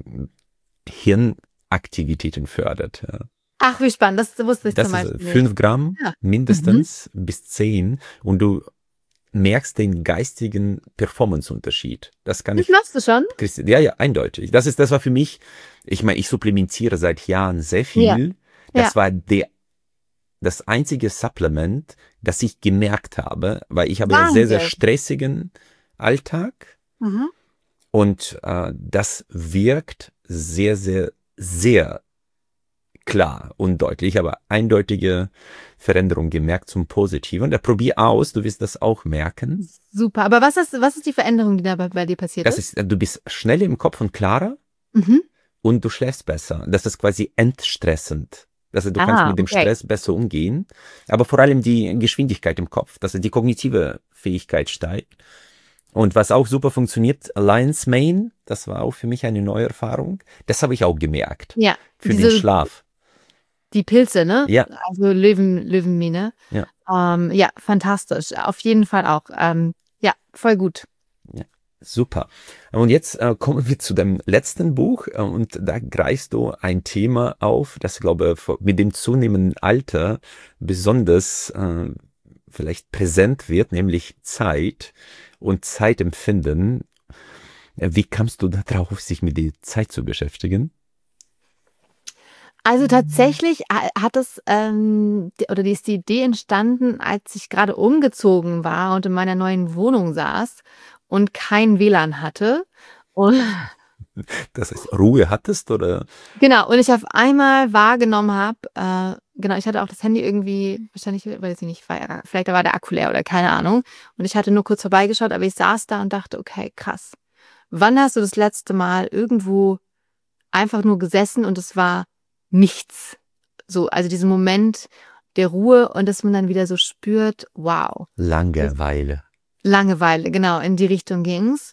Hirnaktivitäten fördert. Ja. ach, wie spannend, das wusste ich Das zum ist Beispiel nicht. fünf Gramm Ja. Mhm. mindestens bis zehn und du merkst den geistigen Performance-Unterschied. Das kann Das ich, machst du schon? Christi- ja, ja, eindeutig. Das ist, das war für mich, ich meine, ich supplementiere seit Jahren sehr Ja, viel. ja. Das war der, das einzige Supplement, das ich gemerkt habe, weil ich habe ja sehr, sehr Wahnsinn. stressigen Alltag Mhm. und äh, das wirkt sehr, sehr, sehr klar und deutlich. Ich habe eindeutige Veränderung gemerkt zum Positiven. Da probier aus, du wirst das auch merken. Super. Aber was ist, was ist die Veränderung, die da bei, bei dir passiert Das ist? ist, du bist schneller im Kopf und klarer Mhm. und du schläfst besser. Das ist quasi entstressend. Also du kannst Ah, mit dem okay. Stress besser umgehen, aber vor allem die Geschwindigkeit im Kopf, dass die kognitive Fähigkeit steigt. Und was auch super funktioniert, Lion's Mane, das war auch für mich eine neue Erfahrung. Das habe ich auch gemerkt. Ja, Für diese, den Schlaf. die Pilze, ne? Ja, Also Löwen, Löwenmine. ja. Ähm, ja, fantastisch. Auf jeden Fall auch. Ähm, ja, voll gut. Ja, super. Und jetzt äh, kommen wir zu dem letzten Buch äh, und da greifst du ein Thema auf, das, glaube ich, mit dem zunehmenden Alter besonders äh, vielleicht präsent wird, nämlich Zeit und Zeitempfinden. Äh, Wie kamst du da drauf, sich mit der Zeit zu beschäftigen? Also tatsächlich ha- hat es, ähm, die- oder die ist die Idee entstanden, als ich gerade umgezogen war und in meiner neuen Wohnung saß und kein W L A N hatte. Und Das heißt, Ruhe hattest oder? genau, und ich auf einmal wahrgenommen habe, äh, genau, ich hatte auch das Handy irgendwie, wahrscheinlich, weiß ich nicht, war, vielleicht war der Akku leer oder keine Ahnung. Und ich hatte nur kurz vorbeigeschaut, aber ich saß da und dachte, okay, krass. Wann hast du das letzte Mal irgendwo einfach nur gesessen und es war nichts? So, also diesen Moment der Ruhe und dass man dann wieder so spürt, wow. Langeweile. Langeweile, genau, in die Richtung ging's.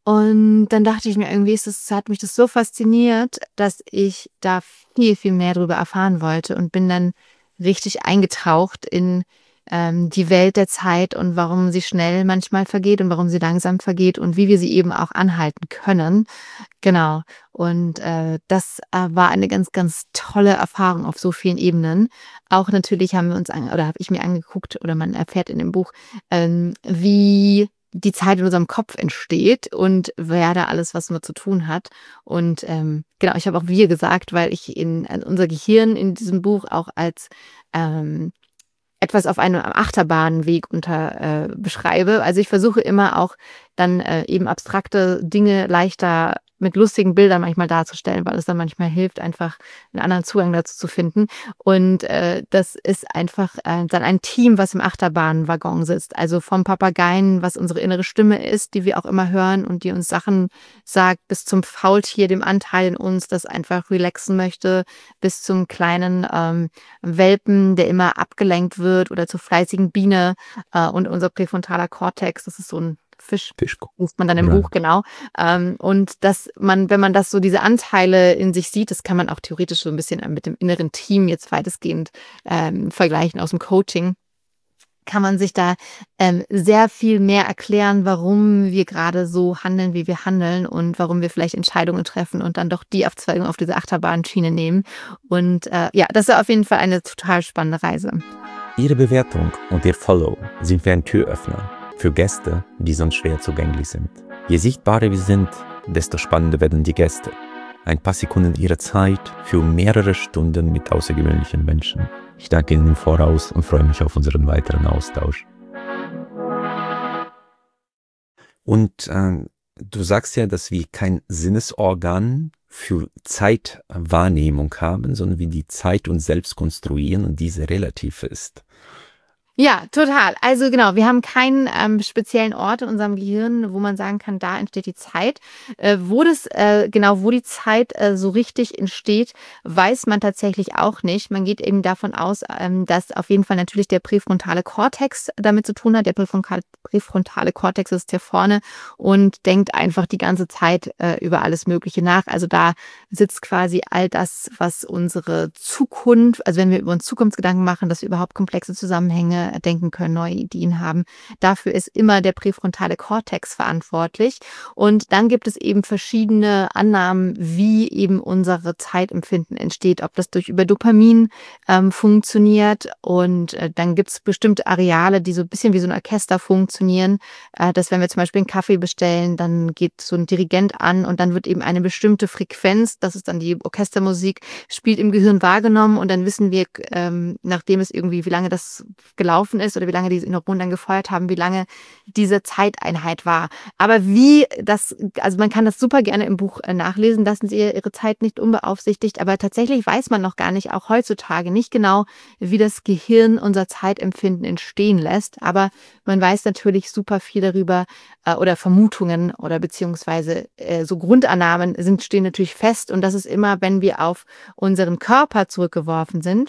Und dann dachte ich mir, irgendwie ist es, hat mich das so fasziniert, dass ich da viel, viel mehr darüber erfahren wollte und bin dann richtig eingetaucht in ähm, die Welt der Zeit und warum sie schnell manchmal vergeht und warum sie langsam vergeht und wie wir sie eben auch anhalten können. Genau. Und äh, das äh, war eine ganz, ganz tolle Erfahrung auf so vielen Ebenen. Auch natürlich haben wir uns an, oder habe ich mir angeguckt, oder man erfährt in dem Buch, ähm, wie die Zeit in unserem Kopf entsteht und wer da alles was mit zu tun hat. Und ähm, genau, ich habe auch wir gesagt, weil ich in also unser Gehirn in diesem Buch auch als ähm, etwas auf einem Achterbahnweg unter äh, beschreibe. Also ich versuche immer auch dann äh, eben abstrakte Dinge leichter mit lustigen Bildern manchmal darzustellen, weil es dann manchmal hilft, einfach einen anderen Zugang dazu zu finden. Und äh, das ist einfach äh, dann ein Team, was im Achterbahnwaggon sitzt. Also vom Papageien, was unsere innere Stimme ist, die wir auch immer hören und die uns Sachen sagt, bis zum Faultier, dem Anteil in uns, das einfach relaxen möchte, bis zum kleinen ähm, Welpen, der immer abgelenkt wird, oder zur fleißigen Biene äh, und unser präfrontaler Kortex, das ist so ein Fisch, Fisch. ruft man dann im Oder? Buch, genau. Ähm, und dass man, wenn man das so, diese Anteile in sich sieht, das kann man auch theoretisch so ein bisschen mit dem inneren Team jetzt weitestgehend ähm, vergleichen aus dem Coaching, kann man sich da ähm, sehr viel mehr erklären, warum wir gerade so handeln, wie wir handeln und warum wir vielleicht Entscheidungen treffen und dann doch die Abzweigung auf diese Achterbahnschiene nehmen. Und äh, ja, das ist auf jeden Fall eine total spannende Reise. Ihre Bewertung und Ihr Follow sind wie ein Türöffner für Gäste, die sonst schwer zugänglich sind. Je sichtbarer wir sind, desto spannender werden die Gäste. Ein paar Sekunden Ihrer Zeit für mehrere Stunden mit außergewöhnlichen Menschen. Ich danke Ihnen im Voraus und freue mich auf unseren weiteren Austausch. Und äh, du sagst ja, dass wir kein Sinnesorgan für Zeitwahrnehmung haben, sondern wie die Zeit uns selbst konstruieren und diese relativ ist. Ja, total. Also genau, wir haben keinen ähm, speziellen Ort in unserem Gehirn, wo man sagen kann, da entsteht die Zeit. Äh, wo das, äh, genau, wo die Zeit äh, so richtig entsteht, weiß man tatsächlich auch nicht. Man geht eben davon aus, ähm, dass auf jeden Fall natürlich der präfrontale Kortex damit zu tun hat. Der präfrontale, präfrontale Kortex ist hier vorne und denkt einfach die ganze Zeit äh, über alles Mögliche nach. Also da sitzt quasi all das, was unsere Zukunft, also wenn wir über uns Zukunftsgedanken machen, dass wir überhaupt komplexe Zusammenhänge denken können, neue Ideen haben. Dafür ist immer der präfrontale Kortex verantwortlich. Und dann gibt es eben verschiedene Annahmen, wie eben unsere Zeitempfinden entsteht, ob das durch über Dopamin ähm, funktioniert. Und äh, dann gibt es bestimmte Areale, die so ein bisschen wie so ein Orchester funktionieren, äh, dass wenn wir zum Beispiel einen Kaffee bestellen, dann geht so ein Dirigent an und dann wird eben eine bestimmte Frequenz, das ist dann die Orchestermusik, spielt im Gehirn wahrgenommen und dann wissen wir, ähm, nachdem es irgendwie, wie lange das gelaufen ist oder wie lange diese Neuronen dann gefeuert haben, wie lange diese Zeiteinheit war. Aber wie das, also man kann das super gerne im Buch nachlesen, lassen Sie Ihre Zeit nicht unbeaufsichtigt, aber tatsächlich weiß man noch gar nicht, auch heutzutage nicht genau, wie das Gehirn unser Zeitempfinden entstehen lässt, aber man weiß natürlich super viel darüber äh, oder Vermutungen oder beziehungsweise äh, so Grundannahmen sind, stehen natürlich fest und das ist immer, wenn wir auf unseren Körper zurückgeworfen sind,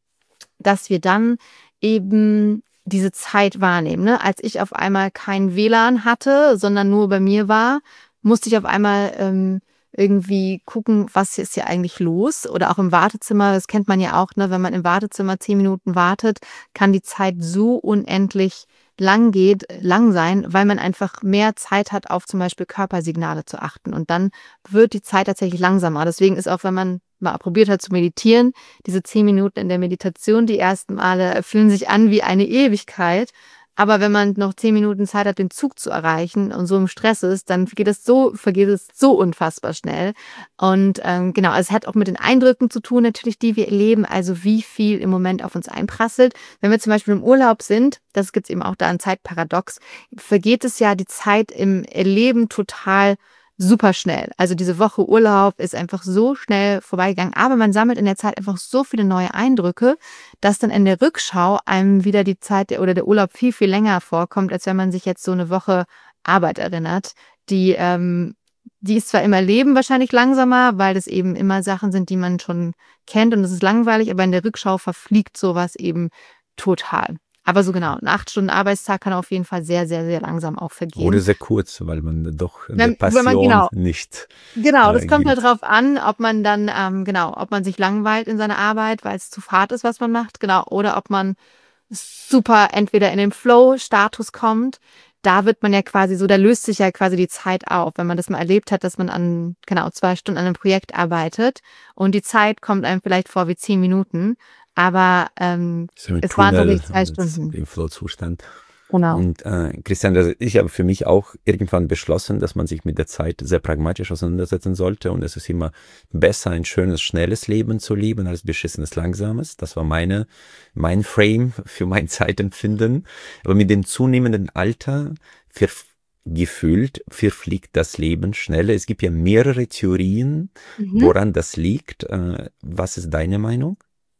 dass wir dann eben diese Zeit wahrnehmen. Ne? Als ich auf einmal kein W L A N hatte, sondern nur bei mir war, musste ich auf einmal ähm, irgendwie gucken, was ist hier eigentlich los? Oder auch im Wartezimmer, das kennt man ja auch, ne? Wenn man im Wartezimmer zehn Minuten wartet, kann die Zeit so unendlich lang geht, lang sein, weil man einfach mehr Zeit hat, auf zum Beispiel Körpersignale zu achten. Und dann wird die Zeit tatsächlich langsamer. Deswegen ist auch, wenn man mal probiert hat zu meditieren, diese zehn Minuten in der Meditation, die ersten Male fühlen sich an wie eine Ewigkeit. Aber wenn man noch zehn Minuten Zeit hat, den Zug zu erreichen und so im Stress ist, dann geht es so, vergeht es so unfassbar schnell. Und ähm, genau, also es hat auch mit den Eindrücken zu tun, natürlich, die wir erleben, also wie viel im Moment auf uns einprasselt. Wenn wir zum Beispiel im Urlaub sind, das gibt es eben auch da ein Zeitparadox, vergeht es ja die Zeit im Erleben total super schnell. Also diese Woche Urlaub ist einfach so schnell vorbeigegangen, aber man sammelt in der Zeit einfach so viele neue Eindrücke, dass dann in der Rückschau einem wieder die Zeit oder der Urlaub viel, viel länger vorkommt, als wenn man sich jetzt so eine Woche Arbeit erinnert. Die, ähm, die ist zwar im Erleben wahrscheinlich langsamer, weil das eben immer Sachen sind, die man schon kennt und es ist langweilig, aber in der Rückschau verfliegt sowas eben total. Aber so genau, ein acht Stunden Arbeitstag kann auf jeden Fall sehr, sehr, sehr langsam auch vergehen. Oder sehr kurz, weil man doch der Wenn, wenn Passion man, genau, nicht genau, das äh, kommt halt gilt. drauf an, ob man dann, ähm, genau, ob man sich langweilt in seiner Arbeit, weil es zu fad ist, was man macht, genau, oder ob man super entweder in den Flow-Status kommt. Da wird man ja quasi so, da löst sich ja quasi die Zeit auf, wenn man das mal erlebt hat, dass man an, genau, zwei Stunden an einem Projekt arbeitet und die Zeit kommt einem vielleicht vor wie zehn Minuten, aber ähm, So im es waren Tunnel, tatsächlich zwei jetzt Stunden. im Flow-Zustand. Genau. Und äh, Christian, also ich habe für mich auch irgendwann beschlossen, dass man sich mit der Zeit sehr pragmatisch auseinandersetzen sollte und es ist immer besser, ein schönes, schnelles Leben zu leben als beschissenes, langsames. Das war meine, mein Frame für mein Zeitempfinden. Aber mit dem zunehmenden Alter verf- gefühlt verfliegt das Leben schneller. Es gibt ja mehrere Theorien, Mhm. woran das liegt. Äh, was ist deine Meinung?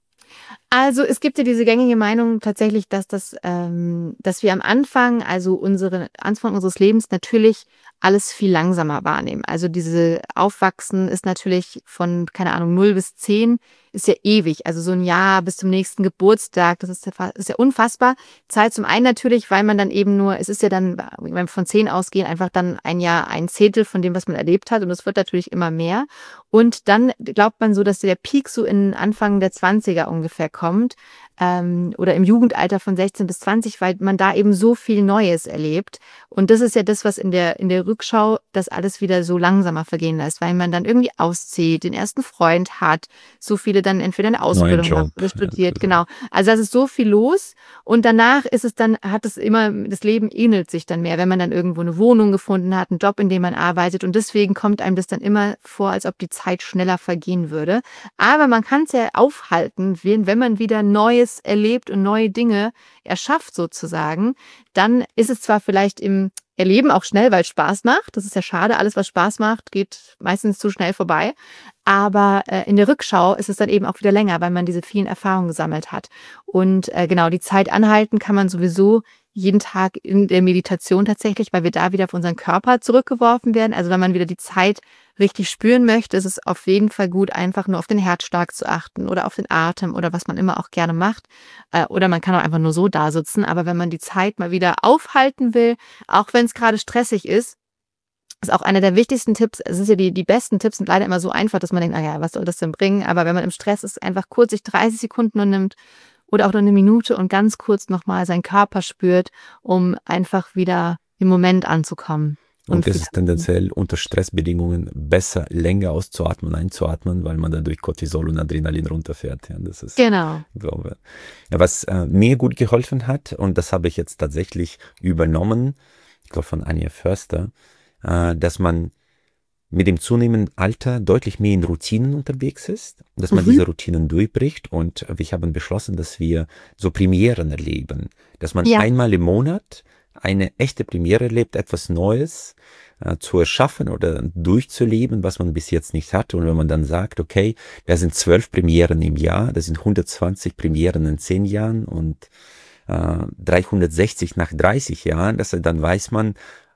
Also es gibt ja diese gängige Meinung tatsächlich, dass das, ähm, dass wir am Anfang, also unsere Anfang unseres Lebens natürlich alles viel langsamer wahrnehmen. Also diese Aufwachsen ist natürlich von, keine Ahnung, null bis zehn ist ja ewig. Also so ein Jahr bis zum nächsten Geburtstag, das ist ja, fa- ist ja unfassbar. Zeit zum einen natürlich, weil man dann eben nur, es ist ja dann, wenn wir von zehn ausgehen, einfach dann ein Jahr, ein Zehntel von dem, was man erlebt hat. Und es wird natürlich immer mehr. Und dann glaubt man so, dass der Peak so in Anfang der Zwanziger ungefähr kommt, ähm, oder im Jugendalter von sechzehn bis zwanzig, weil man da eben so viel Neues erlebt. Und das ist ja das, was in der, in der Rückschau das alles wieder so langsamer vergehen lässt, weil man dann irgendwie auszieht, den ersten Freund hat, so viele dann entweder eine Neuen Ausbildung macht Job. oder Ja, studiert, das ist- genau. Also das ist so viel los und danach ist es dann, hat es immer, das Leben ähnelt sich dann mehr, wenn man dann irgendwo eine Wohnung gefunden hat, einen Job, in dem man arbeitet und deswegen kommt einem das dann immer vor, als ob die Zeit schneller vergehen würde. Aber man kann es ja aufhalten, wenn wenn man wieder Neues erlebt und neue Dinge erschafft sozusagen, dann ist es zwar vielleicht im Erleben auch schnell, weil es Spaß macht. Das ist ja schade. Alles, was Spaß macht, geht meistens zu schnell vorbei. Aber äh, in der Rückschau ist es dann eben auch wieder länger, weil man diese vielen Erfahrungen gesammelt hat. Und äh, genau, die Zeit anhalten kann man sowieso jeden Tag in der Meditation tatsächlich, weil wir da wieder auf unseren Körper zurückgeworfen werden. Also wenn man wieder die Zeit richtig spüren möchte, ist es auf jeden Fall gut, einfach nur auf den Herzschlag zu achten oder auf den Atem oder was man immer auch gerne macht. Äh, oder man kann auch einfach nur so da sitzen. Aber wenn man die Zeit mal wieder aufhalten will, auch wenn es gerade stressig ist, ist auch einer der wichtigsten Tipps. Es ist ja die, die besten Tipps sind leider immer so einfach, dass man denkt, naja, was soll das denn bringen? Aber wenn man im Stress ist, einfach kurz sich dreißig Sekunden nur nimmt oder auch nur eine Minute und ganz kurz nochmal seinen Körper spürt, um einfach wieder im Moment anzukommen. Und Und es wieder, ist tendenziell unter Stressbedingungen besser, länger auszuatmen, einzuatmen, weil man dadurch Cortisol und Adrenalin runterfährt. Ja, das ist, genau. ich glaube, ja, was äh, mir gut geholfen hat, und das habe ich jetzt tatsächlich übernommen, ich glaube von Anja Förster, äh, dass man mit dem zunehmenden Alter deutlich mehr in Routinen unterwegs ist, dass man Mhm. diese Routinen durchbricht und wir haben beschlossen, dass wir so Premieren erleben, dass man Ja, einmal im Monat eine echte Premiere erlebt, etwas Neues äh, zu erschaffen oder durchzuleben, was man bis jetzt nicht hatte. Und wenn man dann sagt, okay, da sind zwölf Premieren im Jahr, das sind hundertzwanzig Premieren in zehn Jahren und äh, dreihundertsechzig nach dreißig Jahren, dass, dann weiß man,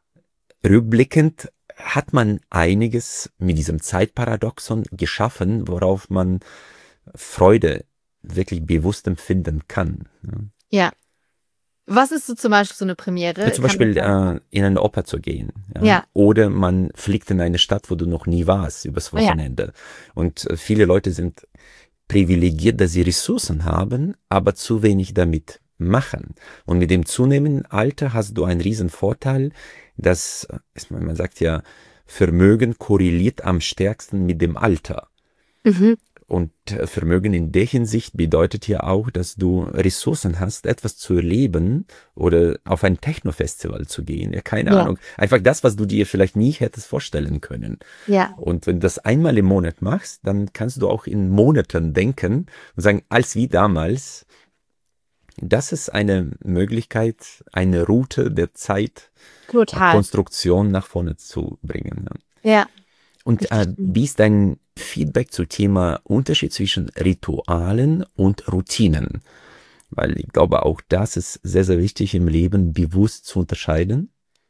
rückblickend hat man einiges mit diesem Zeitparadoxon geschaffen, worauf man Freude wirklich bewusst empfinden kann. ja. Was ist so zum Beispiel so eine Premiere? Ja, zum Kann das Beispiel sein? äh, in eine Oper zu gehen. Ja? Ja, Oder man fliegt in eine Stadt, wo du noch nie warst, übers ja, Wochenende. Und äh, viele Leute sind privilegiert, dass sie Ressourcen haben, aber zu wenig damit machen. Und mit dem zunehmenden Alter hast du einen riesen Vorteil, dass, äh, man sagt ja, Vermögen korreliert am stärksten mit dem Alter. mhm. Und äh, Vermögen in der Hinsicht bedeutet ja auch, dass du Ressourcen hast, etwas zu erleben oder auf ein Techno-Festival zu gehen. Ja, keine Ja, Ahnung. Einfach das, was du dir vielleicht nie hättest vorstellen können. ja, Und wenn du das einmal im Monat machst, dann kannst du auch in Monaten denken und sagen, als wie damals. Das ist eine Möglichkeit, eine Route der total. Zeitkonstruktion nach vorne zu bringen. Ja, Und richtig. äh, wie ist dein Feedback zum Thema Unterschied zwischen Ritualen und Routinen? Weil ich glaube, auch das ist sehr, sehr wichtig im Leben, bewusst zu unterscheiden.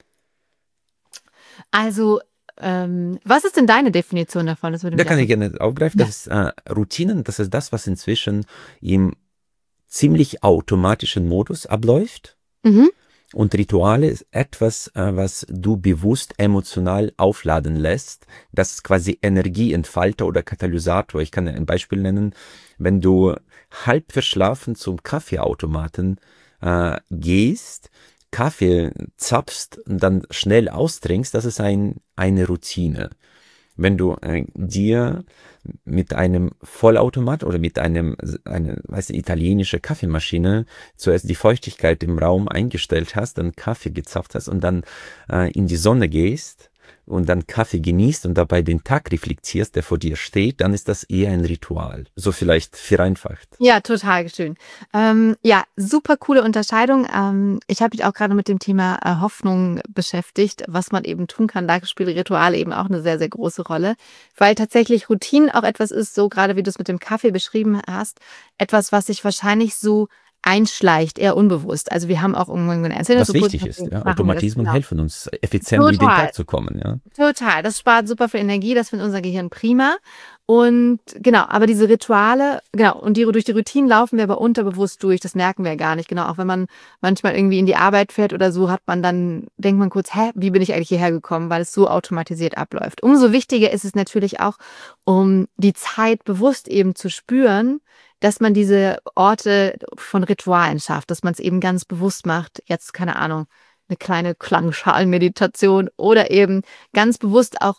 Also, ähm, was ist denn deine Definition davon? Das würde Da mich auch kann ich interessieren. gerne aufgreifen. Ja. Das ist äh, Routinen, das ist das, was inzwischen im ziemlich automatischen Modus abläuft. Mhm. Und Rituale ist etwas, äh, was du bewusst emotional aufladen lässt. Das ist quasi Energieentfalter oder Katalysator. Ich kann ein Beispiel nennen. Wenn du halb verschlafen zum Kaffeeautomaten äh, gehst, Kaffee zapfst und dann schnell austrinkst, das ist ein, eine Routine. Wenn du äh, dir mit einem Vollautomat oder mit einem, eine, weißt du, italienische Kaffeemaschine zuerst die Feuchtigkeit im Raum eingestellt hast, dann Kaffee gezapft hast und dann äh, in die Sonne gehst und dann Kaffee genießt und dabei den Tag reflektierst, der vor dir steht, dann ist das eher ein Ritual. So vielleicht vereinfacht. Ja, total schön. Ähm, ja, super coole Unterscheidung. Ähm, ich habe mich auch gerade mit dem Thema äh, Hoffnung beschäftigt, was man eben tun kann. Da spielen Rituale eben auch eine sehr, sehr große Rolle, weil tatsächlich Routinen auch etwas ist, so gerade wie du es mit dem Kaffee beschrieben hast, etwas, was sich wahrscheinlich so einschleicht, eher unbewusst. Also wir haben auch irgendwann erzählt, Was so kurz, wichtig ist, ja. machen wir das, Automatismen genau. helfen uns, effizient durch den Total. Tag zu kommen, ja. Total, das spart super viel Energie, das findet unser Gehirn prima. Und genau, aber diese Rituale, genau, und die, durch die Routinen laufen wir aber unterbewusst durch, das merken wir gar nicht. Genau, auch wenn man manchmal irgendwie in die Arbeit fährt oder so, hat man dann, denkt man kurz, hä, wie bin ich eigentlich hierher gekommen, weil es so automatisiert abläuft. Umso wichtiger ist es natürlich auch, um die Zeit bewusst eben zu spüren, dass man diese Orte von Ritualen schafft, dass man es eben ganz bewusst macht. Jetzt, keine Ahnung, eine kleine Klangschalenmeditation oder eben ganz bewusst auch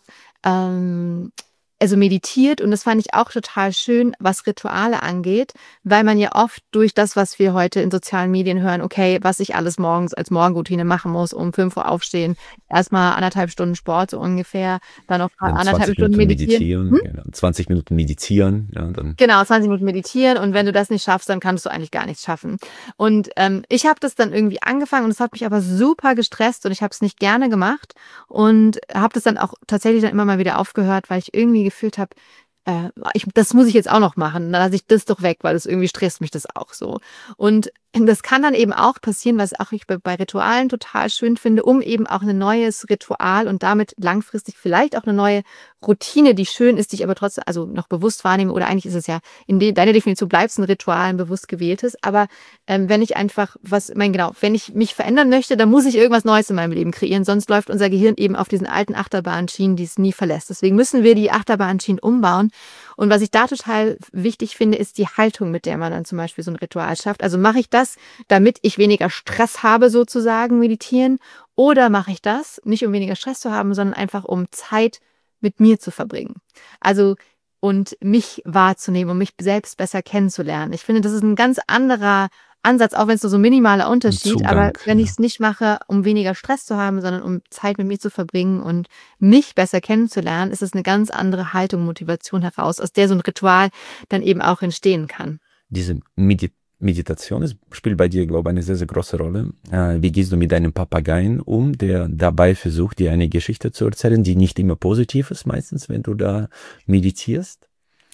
ähm, also meditiert. Und das fand ich auch total schön, was Rituale angeht, weil man ja oft durch das, was wir heute in sozialen Medien hören, okay, was ich alles morgens als Morgenroutine machen muss, um fünf Uhr aufstehen, erstmal anderthalb Stunden Sport so ungefähr, dann noch Dann anderthalb zwanzig Stunden Minuten meditieren. meditieren, Hm? genau. zwanzig Minuten meditieren, ja, dann. Genau, zwanzig Minuten meditieren und wenn du das nicht schaffst, dann kannst du eigentlich gar nichts schaffen. Und ähm, ich habe das dann irgendwie angefangen und es hat mich aber super gestresst und ich habe es nicht gerne gemacht und habe das dann auch tatsächlich dann immer mal wieder aufgehört, weil ich irgendwie gefühlt habe, äh, ich, das muss ich jetzt auch noch machen, dann lasse ich das doch weg, weil das irgendwie stresst mich das auch so. Und das kann dann eben auch passieren, was auch ich bei, bei Ritualen total schön finde, um eben auch ein neues Ritual und damit langfristig vielleicht auch eine neue Routine, die schön ist, die ich aber trotzdem also noch bewusst wahrnehme. Oder eigentlich ist es ja, in de, deiner Definition bleibt es ein Ritual, ein bewusst gewähltes. Aber ähm, wenn ich einfach was, ich meine, genau, wenn ich mich verändern möchte, dann muss ich irgendwas Neues in meinem Leben kreieren. Sonst läuft unser Gehirn eben auf diesen alten Achterbahnschienen, die es nie verlässt. Deswegen müssen wir die Achterbahnschienen umbauen. Und was ich da total wichtig finde, ist die Haltung, mit der man dann zum Beispiel so ein Ritual schafft. Also mache ich das, damit ich weniger Stress habe, sozusagen meditieren, oder mache ich das, nicht um weniger Stress zu haben, sondern einfach um Zeit mit mir zu verbringen. Also und mich wahrzunehmen, um mich selbst besser kennenzulernen. Ich finde, das ist ein ganz anderer Ansatz, auch wenn es nur so ein minimaler Unterschied, Zugang, aber wenn ja. ich es nicht mache, um weniger Stress zu haben, sondern um Zeit mit mir zu verbringen und mich besser kennenzulernen, ist es eine ganz andere Haltung, Motivation heraus, aus der so ein Ritual dann eben auch entstehen kann. Diese Medi Meditation ist, spielt bei dir, glaube ich, eine sehr, sehr große Rolle. Äh, wie gehst du mit deinem Papageien um, der dabei versucht, dir eine Geschichte zu erzählen, die nicht immer positiv ist, meistens, wenn du da meditierst?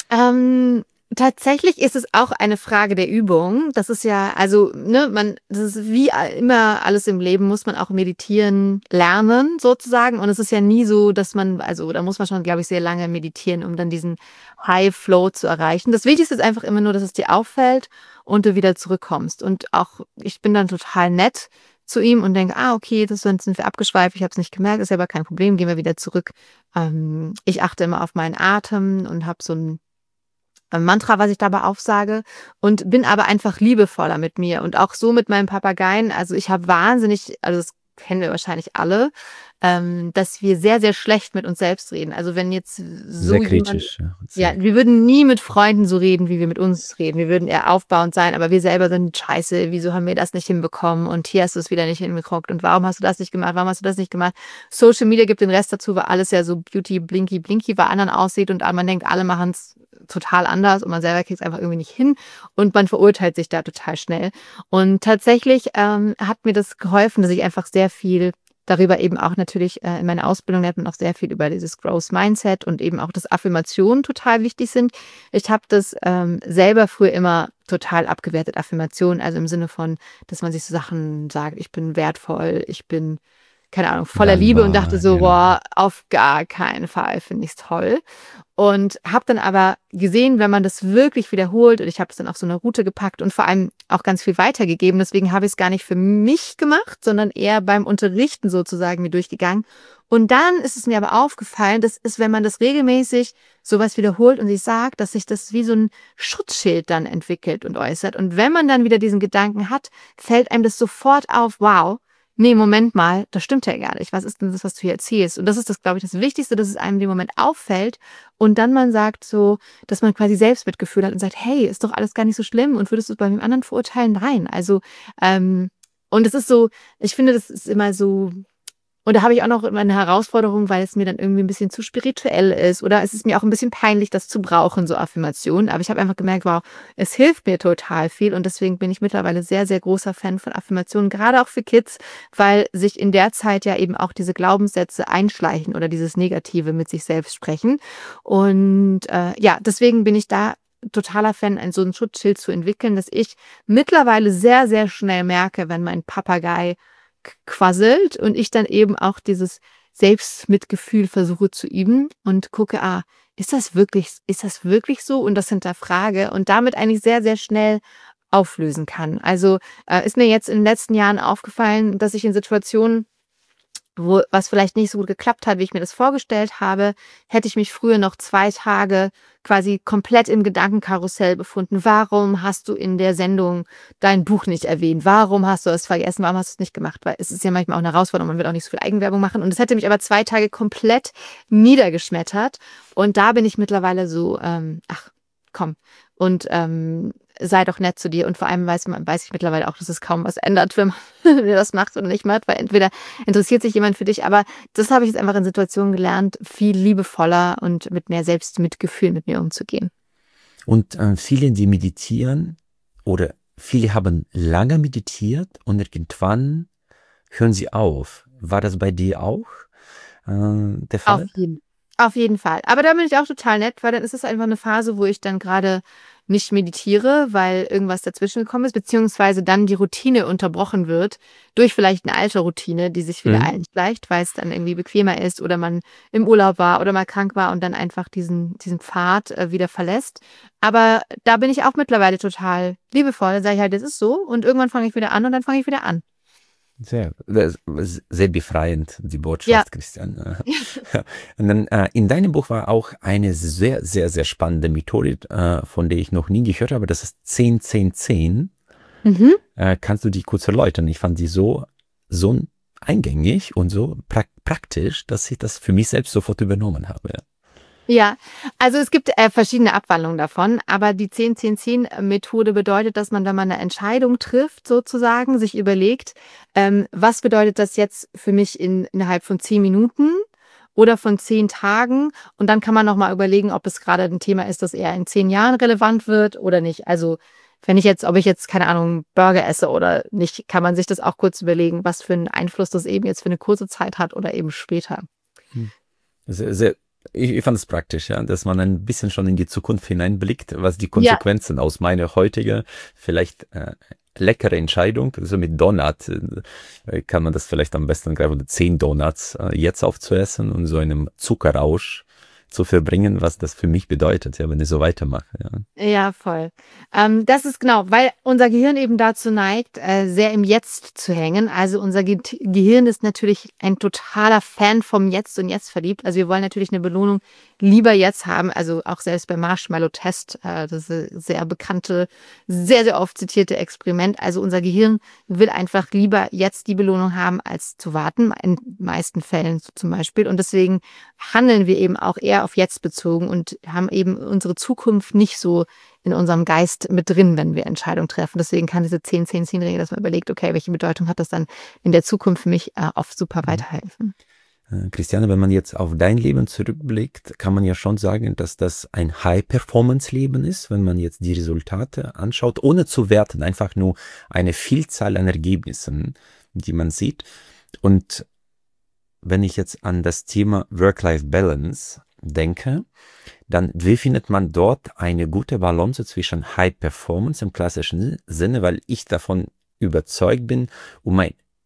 Ähm, tatsächlich ist es auch eine Frage der Übung. Das ist ja, also, ne, man, das ist wie immer alles im Leben, muss man auch meditieren lernen, sozusagen. Und es ist ja nie so, dass man, also, da muss man schon, glaube ich, sehr lange meditieren, um dann diesen High Flow zu erreichen. Das Wichtigste ist einfach immer nur, dass es dir auffällt und du wieder zurückkommst. Und auch, ich bin dann total nett zu ihm und denke, ah, okay, das sind wir abgeschweift, ich habe es nicht gemerkt, ist ja aber kein Problem, gehen wir wieder zurück. Ähm, ich achte immer auf meinen Atem und habe so ein Mantra, was ich dabei aufsage und bin aber einfach liebevoller mit mir und auch so mit meinem Papageien. Also ich habe wahnsinnig, also das kennen wir wahrscheinlich alle, ähm, dass wir sehr, sehr schlecht mit uns selbst reden. Also wenn jetzt so Sehr jemand, kritisch. Ja, ja, sehr. wir würden nie mit Freunden so reden, wie wir mit uns reden. Wir würden eher aufbauend sein, aber wir selber sind scheiße. Wieso haben wir das nicht hinbekommen? Und hier hast du es wieder nicht hinbekommen. Und warum hast du das nicht gemacht? Warum hast du das nicht gemacht? Social Media gibt den Rest dazu, weil alles ja so beauty, blinky, blinky bei anderen aussieht und man denkt, alle machen es total anders und man selber kriegt es einfach irgendwie nicht hin und man verurteilt sich da total schnell. Und tatsächlich ähm, hat mir das geholfen, dass ich einfach sehr viel darüber eben auch natürlich äh, in meiner Ausbildung lernt man auch sehr viel über dieses Growth Mindset und eben auch, dass Affirmationen total wichtig sind. Ich habe das ähm, selber früher immer total abgewertet, Affirmationen, also im Sinne von, dass man sich so Sachen sagt, ich bin wertvoll, ich bin keine Ahnung, voller Dann Liebe und war, dachte so, genau. boah, auf gar keinen Fall finde ich es toll. Und habe dann aber gesehen, wenn man das wirklich wiederholt, und ich habe es dann auf so eine Route gepackt und vor allem auch ganz viel weitergegeben, deswegen habe ich es gar nicht für mich gemacht, sondern eher beim Unterrichten sozusagen mir durchgegangen. Und dann ist es mir aber aufgefallen, das ist, wenn man das regelmäßig sowas wiederholt und sich sagt, dass sich das wie so ein Schutzschild dann entwickelt und äußert. Und wenn man dann wieder diesen Gedanken hat, fällt einem das sofort auf, wow, nee, Moment mal, das stimmt ja gar nicht. Was ist denn das, was du hier erzählst? Und das ist das, glaube ich, das Wichtigste, dass es einem in dem Moment auffällt und dann man sagt so, dass man quasi Selbstmitgefühl hat und sagt, hey, ist doch alles gar nicht so schlimm und würdest du es bei dem anderen verurteilen? Nein. Also, ähm, und es ist so, ich finde, das ist immer so. Und da habe ich auch noch immer eine Herausforderung, weil es mir dann irgendwie ein bisschen zu spirituell ist oder es ist mir auch ein bisschen peinlich, das zu brauchen, so Affirmationen. Aber ich habe einfach gemerkt, wow, es hilft mir total viel und deswegen bin ich mittlerweile sehr, sehr großer Fan von Affirmationen, gerade auch für Kids, weil sich in der Zeit ja eben auch diese Glaubenssätze einschleichen oder dieses Negative mit sich selbst sprechen. Und äh, ja, deswegen bin ich da totaler Fan, ein so ein Schutzschild zu entwickeln, dass ich mittlerweile sehr, sehr schnell merke, wenn mein Papagei quasselt und ich dann eben auch dieses Selbstmitgefühl versuche zu üben und gucke, ah, ist das wirklich, ist das wirklich so? Und das hinterfrage und damit eigentlich sehr, sehr schnell auflösen kann. Also äh, ist mir jetzt in den letzten Jahren aufgefallen, dass ich in Situationen, wo was vielleicht nicht so gut geklappt hat, wie ich mir das vorgestellt habe, hätte ich mich früher noch zwei Tage quasi komplett im Gedankenkarussell befunden. Warum hast du in der Sendung dein Buch nicht erwähnt? Warum hast du es vergessen? Warum hast du es nicht gemacht? Weil es ist ja manchmal auch eine Herausforderung, man will auch nicht so viel Eigenwerbung machen. Und es hätte mich aber zwei Tage komplett niedergeschmettert. Und da bin ich mittlerweile so, ähm, ach, komm. Und ähm, sei doch nett zu dir. Und vor allem weiß, man, weiß ich mittlerweile auch, dass es kaum was ändert, wenn man das macht oder nicht macht, weil entweder interessiert sich jemand für dich, aber das habe ich jetzt einfach in Situationen gelernt, viel liebevoller und mit mehr Selbstmitgefühl mit mir umzugehen. Und äh, viele, die meditieren oder viele haben lange meditiert und irgendwann hören sie auf. War das bei dir auch äh, der Auf Fall? jeden, auf jeden Fall. Aber da bin ich auch total nett, weil dann ist es einfach eine Phase, wo ich dann gerade nicht meditiere, weil irgendwas dazwischen gekommen ist, beziehungsweise dann die Routine unterbrochen wird durch vielleicht eine alte Routine, die sich wieder Mhm. einschleicht, weil es dann irgendwie bequemer ist oder man im Urlaub war oder mal krank war und dann einfach diesen, diesen Pfad äh, wieder verlässt. Aber da bin ich auch mittlerweile total liebevoll. Da sage ich halt, das ist so und irgendwann fange ich wieder an und dann fange ich wieder an. Sehr, sehr befreiend, die Ja. Botschaft, Christian. Und dann äh, in deinem Buch war auch eine sehr, sehr, sehr spannende Methode, äh, von der ich noch nie gehört habe. Das ist zehn, zehn, zehn. Mhm. Äh, kannst du die kurz erläutern? Ich fand die so, so eingängig und so pra praktisch, dass ich das für mich selbst sofort übernommen habe. Ja, also es gibt äh, verschiedene Abwandlungen davon, aber die zehn zehn zehn Methode bedeutet, dass man, wenn man eine Entscheidung trifft, sozusagen, sich überlegt, ähm, was bedeutet das jetzt für mich in, innerhalb von zehn Minuten oder von zehn Tagen? Und dann kann man nochmal überlegen, ob es gerade ein Thema ist, das eher in zehn Jahren relevant wird oder nicht. Also wenn ich jetzt, ob ich jetzt, keine Ahnung, Burger esse oder nicht, kann man sich das auch kurz überlegen, was für einen Einfluss das eben jetzt für eine kurze Zeit hat oder eben später. Hm. Sehr, sehr Ich, ich fand es praktisch, ja, dass man ein bisschen schon in die Zukunft hineinblickt, was die Konsequenzen ja. aus meiner heutigen, vielleicht äh, leckere Entscheidung, also mit Donut äh, kann man das vielleicht am besten greifen, oder zehn Donuts äh, jetzt aufzuessen und so einem Zuckerrausch zu verbringen, was das für mich bedeutet, ja, wenn ich so weitermache. Ja, ja voll. Ähm, das ist genau, weil unser Gehirn eben dazu neigt, äh, sehr im Jetzt zu hängen. Also unser Ge Gehirn ist natürlich ein totaler Fan vom Jetzt und Jetzt verliebt. Also wir wollen natürlich eine Belohnung lieber jetzt haben. Also auch selbst beim Marshmallow-Test, äh, das ist ein sehr bekannte, sehr, sehr oft zitierte Experiment. Also unser Gehirn will einfach lieber jetzt die Belohnung haben, als zu warten, in meisten Fällen zum Beispiel. Und deswegen handeln wir eben auch eher auf jetzt bezogen und haben eben unsere Zukunft nicht so in unserem Geist mit drin, wenn wir Entscheidungen treffen. Deswegen kann diese zehn zehn zehn Regel, dass man überlegt, okay, welche Bedeutung hat das dann in der Zukunft für mich, äh, oft super weiterhelfen. Äh, Christiane, wenn man jetzt auf dein Leben zurückblickt, kann man ja schon sagen, dass das ein High-Performance-Leben ist, wenn man jetzt die Resultate anschaut, ohne zu werten, einfach nur eine Vielzahl an Ergebnissen, die man sieht. Und wenn ich jetzt an das Thema Work-Life-Balance denke, dann wie findet man dort eine gute Balance zwischen High Performance im klassischen Sinne, weil ich davon überzeugt bin, um ein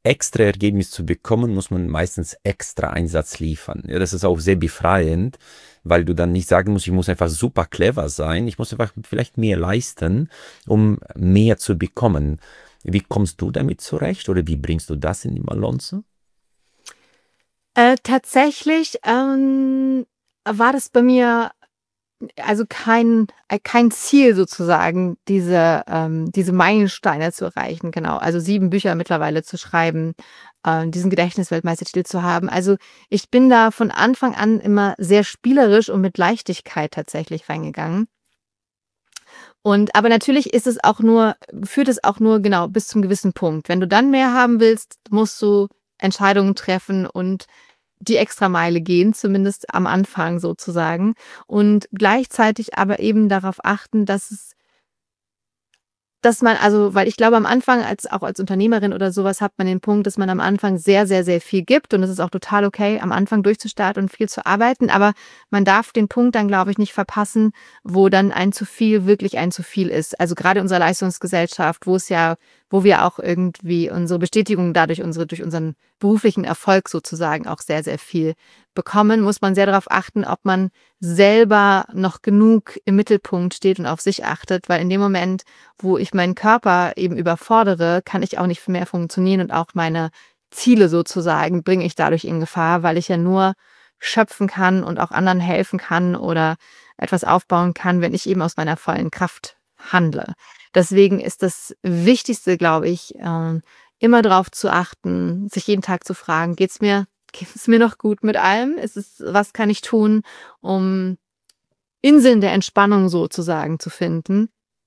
extra Ergebnis zu bekommen, muss man meistens extra Einsatz liefern. Ja, das ist auch sehr befreiend, weil du dann nicht sagen musst, ich muss einfach super clever sein, ich muss einfach vielleicht mehr leisten, um mehr zu bekommen. Wie kommst du damit zurecht oder wie bringst du das in die Balance? Äh, tatsächlich ähm, war das bei mir also kein, äh, kein Ziel sozusagen, diese, ähm, diese Meilensteine zu erreichen, genau. Also sieben Bücher mittlerweile zu schreiben, äh, diesen Gedächtnisweltmeistertitel zu haben. Also ich bin da von Anfang an immer sehr spielerisch und mit Leichtigkeit tatsächlich reingegangen. Und aber natürlich ist es auch nur, führt es auch nur genau bis zum gewissen Punkt. Wenn du dann mehr haben willst, musst du Entscheidungen treffen und die Extrameile gehen, zumindest am Anfang sozusagen. Und gleichzeitig aber eben darauf achten, dass es dass man also weil ich glaube, am Anfang als auch als Unternehmerin oder sowas hat man den Punkt, dass man am Anfang sehr, sehr, sehr viel gibt und es ist auch total okay, am Anfang durchzustarten und viel zu arbeiten, aber man darf den Punkt dann, glaube ich, nicht verpassen, wo dann ein zu viel wirklich ein zu viel ist. Also gerade in unserer Leistungsgesellschaft, wo es ja wo wir auch irgendwie unsere Bestätigung dadurch unsere durch unseren beruflichen Erfolg sozusagen auch sehr, sehr viel bekommen, muss man sehr darauf achten, ob man selber noch genug im Mittelpunkt steht und auf sich achtet, weil in dem Moment, wo ich meinen Körper eben überfordere, kann ich auch nicht mehr funktionieren und auch meine Ziele sozusagen bringe ich dadurch in Gefahr, weil ich ja nur schöpfen kann und auch anderen helfen kann oder etwas aufbauen kann, wenn ich eben aus meiner vollen Kraft handle. Deswegen ist das Wichtigste, glaube ich, ähm, immer darauf zu achten, sich jeden Tag zu fragen, geht's mir, geht's mir noch gut mit allem? Ist es, was kann ich tun, um Inseln der Entspannung sozusagen zu finden?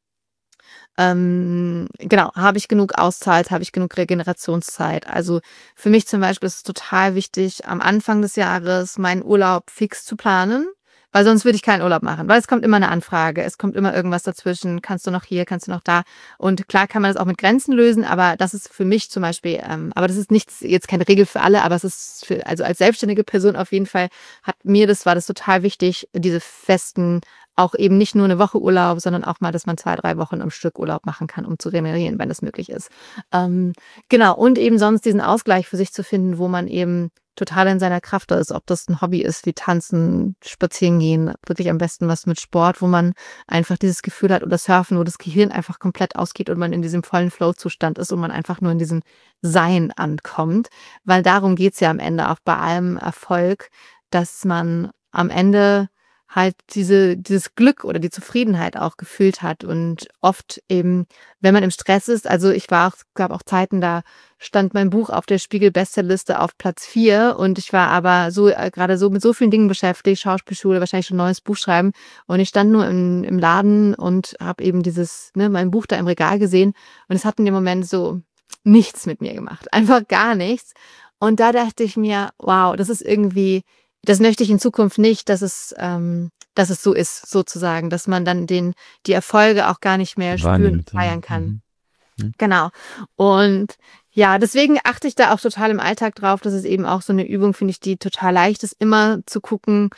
Ähm, genau, habe ich genug Auszeit, habe ich genug Regenerationszeit? Also für mich zum Beispiel ist es total wichtig, am Anfang des Jahres meinen Urlaub fix zu planen, weil sonst würde ich keinen Urlaub machen, weil es kommt immer eine Anfrage, es kommt immer irgendwas dazwischen, kannst du noch hier, kannst du noch da und klar kann man das auch mit Grenzen lösen, aber das ist für mich zum Beispiel, ähm, aber das ist nichts, jetzt keine Regel für alle, aber es ist für, also als selbstständige Person auf jeden Fall hat mir das, war das total wichtig, diese festen auch eben nicht nur eine Woche Urlaub, sondern auch mal, dass man zwei, drei Wochen am Stück Urlaub machen kann, um zu regenerieren, wenn das möglich ist. Ähm, genau, und eben sonst diesen Ausgleich für sich zu finden, wo man eben total in seiner Kraft ist, ob das ein Hobby ist wie Tanzen, Spazieren gehen, wirklich am besten was mit Sport, wo man einfach dieses Gefühl hat oder Surfen, wo das Gehirn einfach komplett ausgeht und man in diesem vollen Flow-Zustand ist und man einfach nur in diesem Sein ankommt, weil darum geht's ja am Ende auch bei allem Erfolg, dass man am Ende halt diese dieses Glück oder die Zufriedenheit auch gefühlt hat und oft eben, wenn man im Stress ist, also ich war auch, gab auch Zeiten, da stand mein Buch auf der Spiegel-Bestsellliste auf Platz vier und ich war aber so äh, gerade so mit so vielen Dingen beschäftigt, Schauspielschule, wahrscheinlich schon ein neues Buch schreiben und ich stand nur im, im Laden und habe eben dieses, ne, mein Buch da im Regal gesehen und es hat in dem Moment so nichts mit mir gemacht, einfach gar nichts und da dachte ich mir, wow, das ist irgendwie das möchte ich in Zukunft nicht, dass es, ähm, dass es so ist, sozusagen, dass man dann den, die Erfolge auch gar nicht mehr spüren und Wahrnimmt. feiern kann. Mhm. Mhm. Genau. Und ja, deswegen achte ich da auch total im Alltag drauf. Das ist eben auch so eine Übung, finde ich, die total leicht ist, immer zu gucken,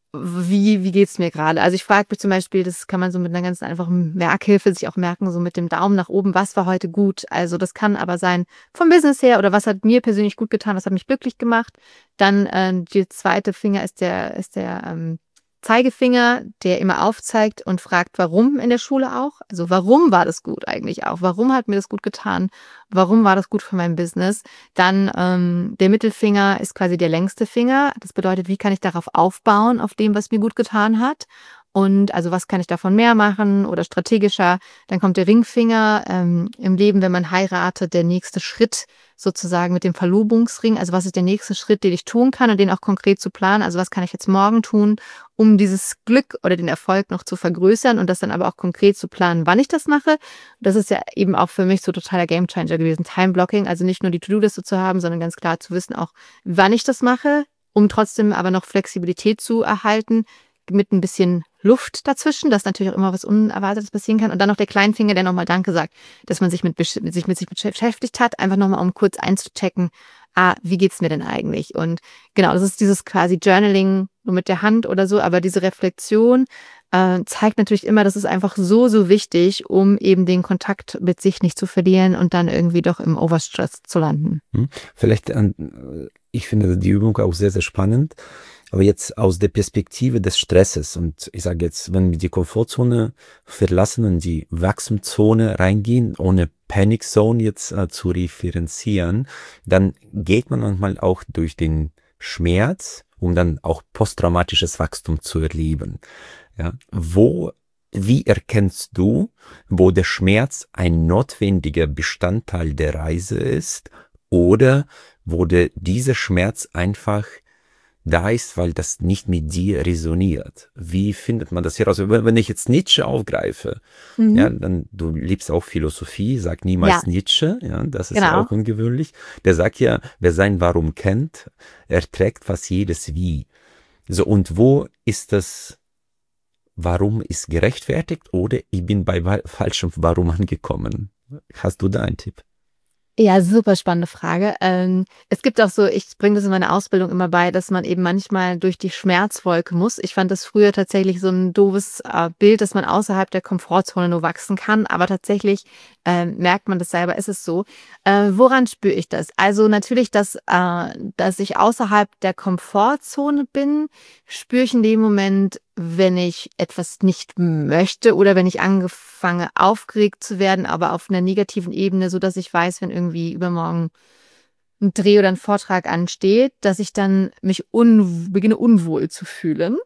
wie, wie geht's mir gerade? Also ich frage mich zum Beispiel, das kann man so mit einer ganz einfachen Merkhilfe sich auch merken, so mit dem Daumen nach oben, was war heute gut? Also das kann aber sein vom Business her oder was hat mir persönlich gut getan, was hat mich glücklich gemacht. Dann äh, die zweite Finger ist der, ist der ähm, Zeigefinger, der immer aufzeigt und fragt, warum in der Schule auch. Also warum war das gut eigentlich auch? Warum hat mir das gut getan? Warum war das gut für mein Business? Dann ähm, der Mittelfinger ist quasi der längste Finger. Das bedeutet, wie kann ich darauf aufbauen, auf dem, was mir gut getan hat? Und also was kann ich davon mehr machen oder strategischer? Dann kommt der Ringfinger ähm, im Leben, wenn man heiratet, der nächste Schritt sozusagen mit dem Verlobungsring. Also was ist der nächste Schritt, den ich tun kann und den auch konkret zu planen? Also was kann ich jetzt morgen tun, um dieses Glück oder den Erfolg noch zu vergrößern und das dann aber auch konkret zu planen, wann ich das mache. Das ist ja eben auch für mich so totaler Gamechanger gewesen. Time-Blocking, also nicht nur die To-Do-Liste zu haben, sondern ganz klar zu wissen auch, wann ich das mache, um trotzdem aber noch Flexibilität zu erhalten, mit ein bisschen Luft dazwischen, dass natürlich auch immer was Unerwartetes passieren kann. Und dann noch der Kleinfinger, der nochmal Danke sagt, dass man sich mit, sich mit sich beschäftigt hat, einfach nochmal, um kurz einzuchecken, ah, wie geht's mir denn eigentlich? Und genau, das ist dieses quasi Journaling nur mit der Hand oder so, aber diese Reflexion äh, zeigt natürlich immer, das ist einfach so, so wichtig, um eben den Kontakt mit sich nicht zu verlieren und dann irgendwie doch im Overstress zu landen. Hm. Vielleicht, äh, ich finde die Übung auch sehr, sehr spannend, aber jetzt aus der Perspektive des Stresses und ich sage jetzt, wenn wir die Komfortzone verlassen und die Wachstumszone reingehen, ohne Panic Zone jetzt äh, zu referenzieren, dann geht man manchmal auch durch den Schmerz, um dann auch posttraumatisches Wachstum zu erleben. Ja, wo, wie erkennst du, wo der Schmerz ein notwendiger Bestandteil der Reise ist oder wo der, dieser Schmerz einfach da ist, weil das nicht mit dir resoniert? Wie findet man das heraus? Wenn ich jetzt Nietzsche aufgreife, mhm. ja, dann, du liebst auch Philosophie, sag niemals ja. Nietzsche, ja, das ist genau. ja auch ungewöhnlich. Der sagt ja, wer sein Warum kennt, erträgt fast jedes Wie. So, und wo ist das Warum ist gerechtfertigt oder ich bin bei falschem Warum angekommen? Hast du da einen Tipp? Ja, super spannende Frage. Ähm, es gibt auch so, ich bringe das in meiner Ausbildung immer bei, dass man eben manchmal durch die Schmerzwolke muss. Ich fand das früher tatsächlich so ein doofes äh, Bild, dass man außerhalb der Komfortzone nur wachsen kann. Aber tatsächlich äh, merkt man das selber, ist es so. Äh, woran spüre ich das? Also natürlich, dass, äh, dass ich außerhalb der Komfortzone bin, spüre ich in dem Moment, wenn ich etwas nicht möchte oder wenn ich angefange aufgeregt zu werden, aber auf einer negativen Ebene, so dass ich weiß, wenn irgendwie übermorgen ein Dreh oder ein Vortrag ansteht, dass ich dann mich un beginne unwohl zu fühlen.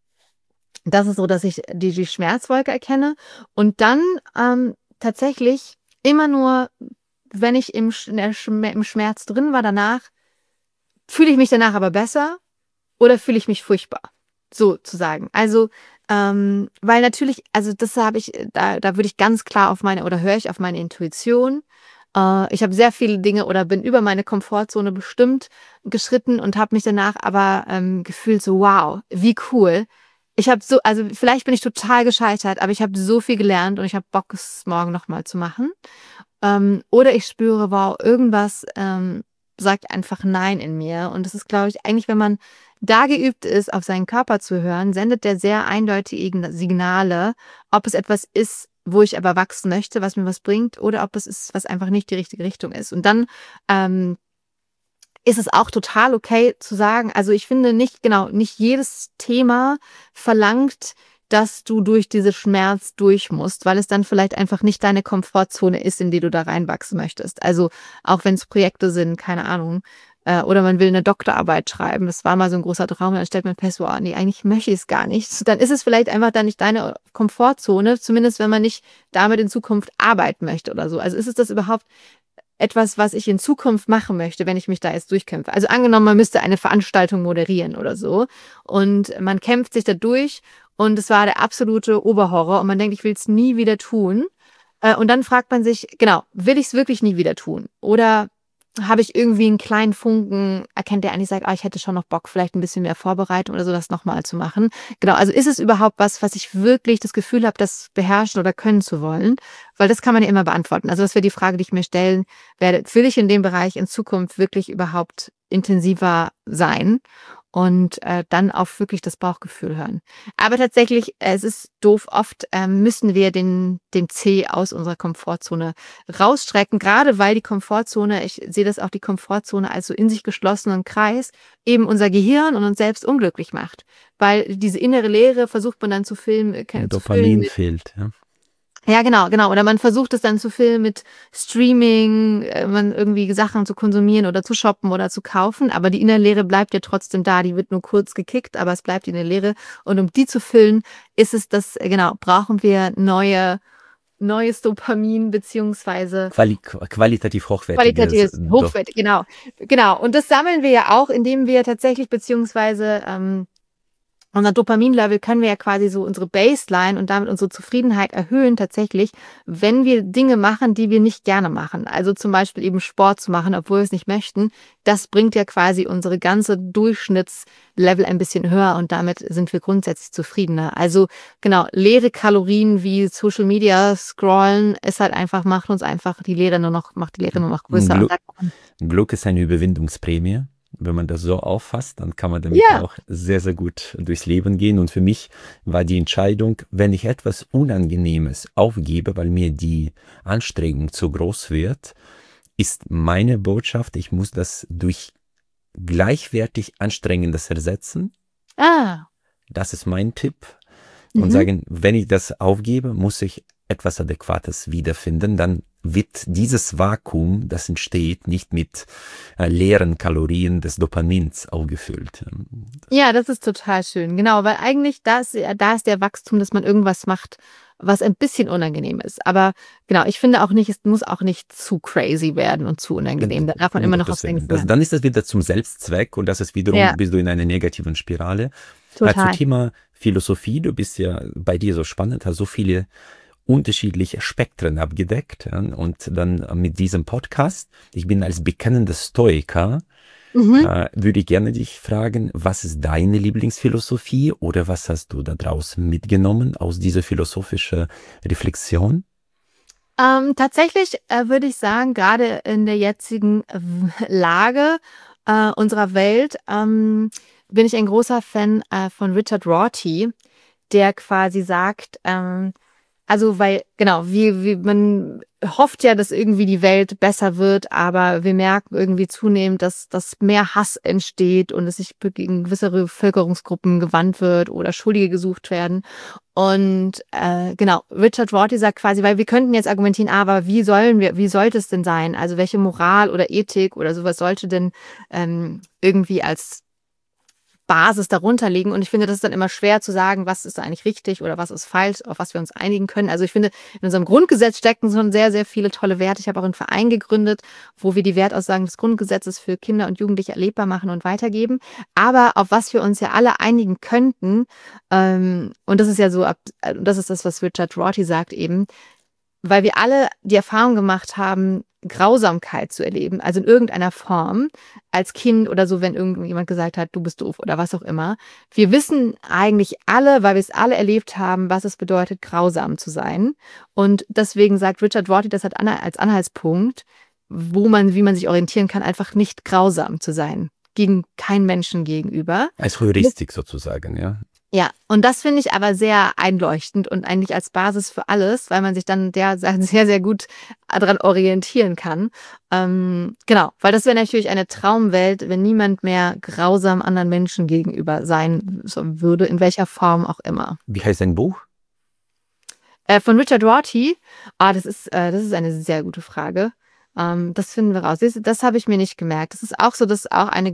Das ist so, dass ich die, die Schmerzwolke erkenne und dann ähm, tatsächlich immer nur, wenn ich im, im Schmerz drin war, danach fühle ich mich danach aber besser oder fühle ich mich furchtbar. Sozusagen. Also, ähm, weil natürlich, also das habe ich, da, da würde ich ganz klar auf meine, oder höre ich auf meine Intuition. Äh, ich habe sehr viele Dinge oder bin über meine Komfortzone bestimmt geschritten und habe mich danach aber ähm, gefühlt so, wow, wie cool. Ich habe so, also vielleicht bin ich total gescheitert, aber ich habe so viel gelernt und ich habe Bock, es morgen nochmal zu machen. Ähm, oder ich spüre, wow, irgendwas ähm, sagt einfach Nein in mir. Und das ist, glaube ich, eigentlich, wenn man da geübt ist, auf seinen Körper zu hören, sendet der sehr eindeutige Signale, ob es etwas ist, wo ich aber wachsen möchte, was mir was bringt, oder ob es ist, was einfach nicht die richtige Richtung ist. Und dann ähm, ist es auch total okay zu sagen, also ich finde nicht, genau, nicht jedes Thema verlangt, dass du durch diese Schmerz durch musst, weil es dann vielleicht einfach nicht deine Komfortzone ist, in die du da reinwachsen möchtest. Also auch wenn es Projekte sind, keine Ahnung, äh, oder man will eine Doktorarbeit schreiben, das war mal so ein großer Traum, dann stellt man fest, wow, nee, eigentlich möchte ich es gar nicht. Dann ist es vielleicht einfach dann nicht deine Komfortzone, zumindest wenn man nicht damit in Zukunft arbeiten möchte oder so. Also ist es das überhaupt etwas, was ich in Zukunft machen möchte, wenn ich mich da jetzt durchkämpfe. Also angenommen, man müsste eine Veranstaltung moderieren oder so und man kämpft sich da durch und es war der absolute Oberhorror und man denkt, ich will es nie wieder tun. Und dann fragt man sich, genau, will ich es wirklich nie wieder tun? Oder habe ich irgendwie einen kleinen Funken erkennt, der eigentlich sagt, ah, ich hätte schon noch Bock, vielleicht ein bisschen mehr Vorbereitung oder so, das nochmal zu machen. Genau, also ist es überhaupt was, was ich wirklich das Gefühl habe, das beherrschen oder können zu wollen? Weil das kann man ja immer beantworten. Also das wäre die Frage, die ich mir stellen werde. Will ich in dem Bereich in Zukunft wirklich überhaupt intensiver sein? Und äh, dann auf wirklich das Bauchgefühl hören. Aber tatsächlich, es ist doof, oft ähm, müssen wir den, den Zeh aus unserer Komfortzone rausstrecken, gerade weil die Komfortzone, ich sehe das auch die Komfortzone als so in sich geschlossenen Kreis, eben unser Gehirn und uns selbst unglücklich macht. Weil diese innere Leere versucht man dann zu filmen. Äh, zu Dopamin fehlt, ja. Ja, genau, genau. Oder man versucht es dann zu filmen mit Streaming, äh, man irgendwie Sachen zu konsumieren oder zu shoppen oder zu kaufen. Aber die innere Leere bleibt ja trotzdem da. Die wird nur kurz gekickt, aber es bleibt in der Leere. Und um die zu füllen, ist es das, äh, genau, brauchen wir neue, neues Dopamin beziehungsweise Quali qualitativ hochwertiges. Qualitatives, hochwertig, genau. Genau. Und das sammeln wir ja auch, indem wir tatsächlich beziehungsweise, ähm, unser Dopaminlevel können wir ja quasi so unsere Baseline und damit unsere Zufriedenheit erhöhen tatsächlich, wenn wir Dinge machen, die wir nicht gerne machen. Also zum Beispiel eben Sport zu machen, obwohl wir es nicht möchten. Das bringt ja quasi unsere ganze Durchschnittslevel ein bisschen höher und damit sind wir grundsätzlich zufriedener. Also genau, leere Kalorien wie Social Media scrollen ist halt einfach, macht uns einfach die Leere nur noch, macht die Leere nur noch größer. Glück, Und Glück ist eine Überwindungsprämie. Wenn man das so auffasst, dann kann man damit ja, auch sehr, sehr gut durchs Leben gehen. Und für mich war die Entscheidung, wenn ich etwas Unangenehmes aufgebe, weil mir die Anstrengung zu groß wird, ist meine Botschaft, ich muss das durch gleichwertig Anstrengendes ersetzen. ah, Das ist mein Tipp. Und mhm. sagen, wenn ich das aufgebe, muss ich etwas Adäquates wiederfinden. Dann wird dieses Vakuum, das entsteht, nicht mit äh, leeren Kalorien des Dopamins aufgefüllt. Ja, das ist total schön. Genau, weil eigentlich da ist, da ist der Wachstum, dass man irgendwas macht, was ein bisschen unangenehm ist. Aber genau, ich finde auch nicht, es muss auch nicht zu crazy werden und zu unangenehm. Da darf man Um immer noch Gottes was Willen. denken. Das, dann ist das wieder zum Selbstzweck und das ist wiederum, Ja, bist du in einer negativen Spirale. Äh, Zu total. Thema Philosophie, du bist ja bei dir so spannend, hast so viele unterschiedliche Spektren abgedeckt. Ja, und dann mit diesem Podcast, ich bin als bekennender Stoiker, Mhm. äh, würde ich gerne dich fragen, was ist deine Lieblingsphilosophie oder was hast du da draußen mitgenommen aus dieser philosophischen Reflexion? Ähm, tatsächlich äh, würde ich sagen, gerade in der jetzigen äh, Lage äh, unserer Welt ähm, bin ich ein großer Fan äh, von Richard Rorty, der quasi sagt, ähm, also weil, genau, wie, wie man hofft ja, dass irgendwie die Welt besser wird, aber wir merken irgendwie zunehmend, dass, dass mehr Hass entsteht und dass sich gegen gewisse Bevölkerungsgruppen gewandt wird oder Schuldige gesucht werden. Und äh, genau, Richard Rorty sagt quasi, weil wir könnten jetzt argumentieren, aber wie sollen wir, wie sollte es denn sein? Also welche Moral oder Ethik oder sowas sollte denn ähm, irgendwie als Basis darunter liegen. Und ich finde, das ist dann immer schwer zu sagen, was ist eigentlich richtig oder was ist falsch, auf was wir uns einigen können. Also ich finde, in unserem Grundgesetz stecken schon sehr, sehr viele tolle Werte. Ich habe auch einen Verein gegründet, wo wir die Wertaussagen des Grundgesetzes für Kinder und Jugendliche erlebbar machen und weitergeben. Aber auf was wir uns ja alle einigen könnten, ähm, und das ist ja so, das ist das, was Richard Rorty sagt eben, weil wir alle die Erfahrung gemacht haben, Grausamkeit zu erleben, also in irgendeiner Form, als Kind oder so, wenn irgendjemand gesagt hat, du bist doof oder was auch immer. Wir wissen eigentlich alle, weil wir es alle erlebt haben, was es bedeutet, grausam zu sein. Und deswegen sagt Richard Rorty, das hat als Anhaltspunkt, wo man, wie man sich orientieren kann, einfach nicht grausam zu sein. Gegen keinen Menschen gegenüber. Als Heuristik sozusagen, ja. Ja, und das finde ich aber sehr einleuchtend und eigentlich als Basis für alles, weil man sich dann der sehr, sehr gut daran orientieren kann. Ähm, genau, weil das wäre natürlich eine Traumwelt, wenn niemand mehr grausam anderen Menschen gegenüber sein würde, in welcher Form auch immer. Wie heißt dein Buch? Äh, von Richard Rorty, ah, das ist, äh, das ist eine sehr gute Frage. Ähm, das finden wir raus. Das, das habe ich mir nicht gemerkt. Das ist auch so, dass auch eine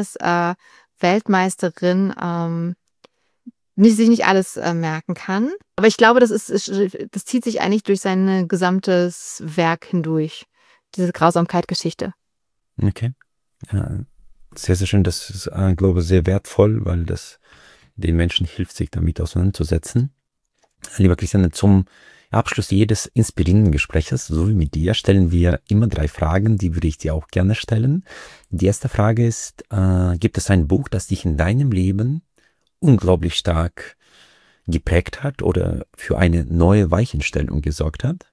Gedächtnis-Weltmeisterin äh, ähm, nicht, sich nicht alles äh, merken kann. Aber ich glaube, das ist, ist, das zieht sich eigentlich durch sein gesamtes Werk hindurch. Diese Grausamkeit-Geschichte. Okay. Ja, sehr, sehr schön. Das ist, äh, glaube ich, sehr wertvoll, weil das den Menschen hilft, sich damit auseinanderzusetzen. Lieber Christian, zum Abschluss jedes inspirierenden Gespräches, so wie mit dir, stellen wir immer drei Fragen, die würde ich dir auch gerne stellen. Die erste Frage ist, äh, gibt es ein Buch, das dich in deinem Leben unglaublich stark geprägt hat oder für eine neue Weichenstellung gesorgt hat?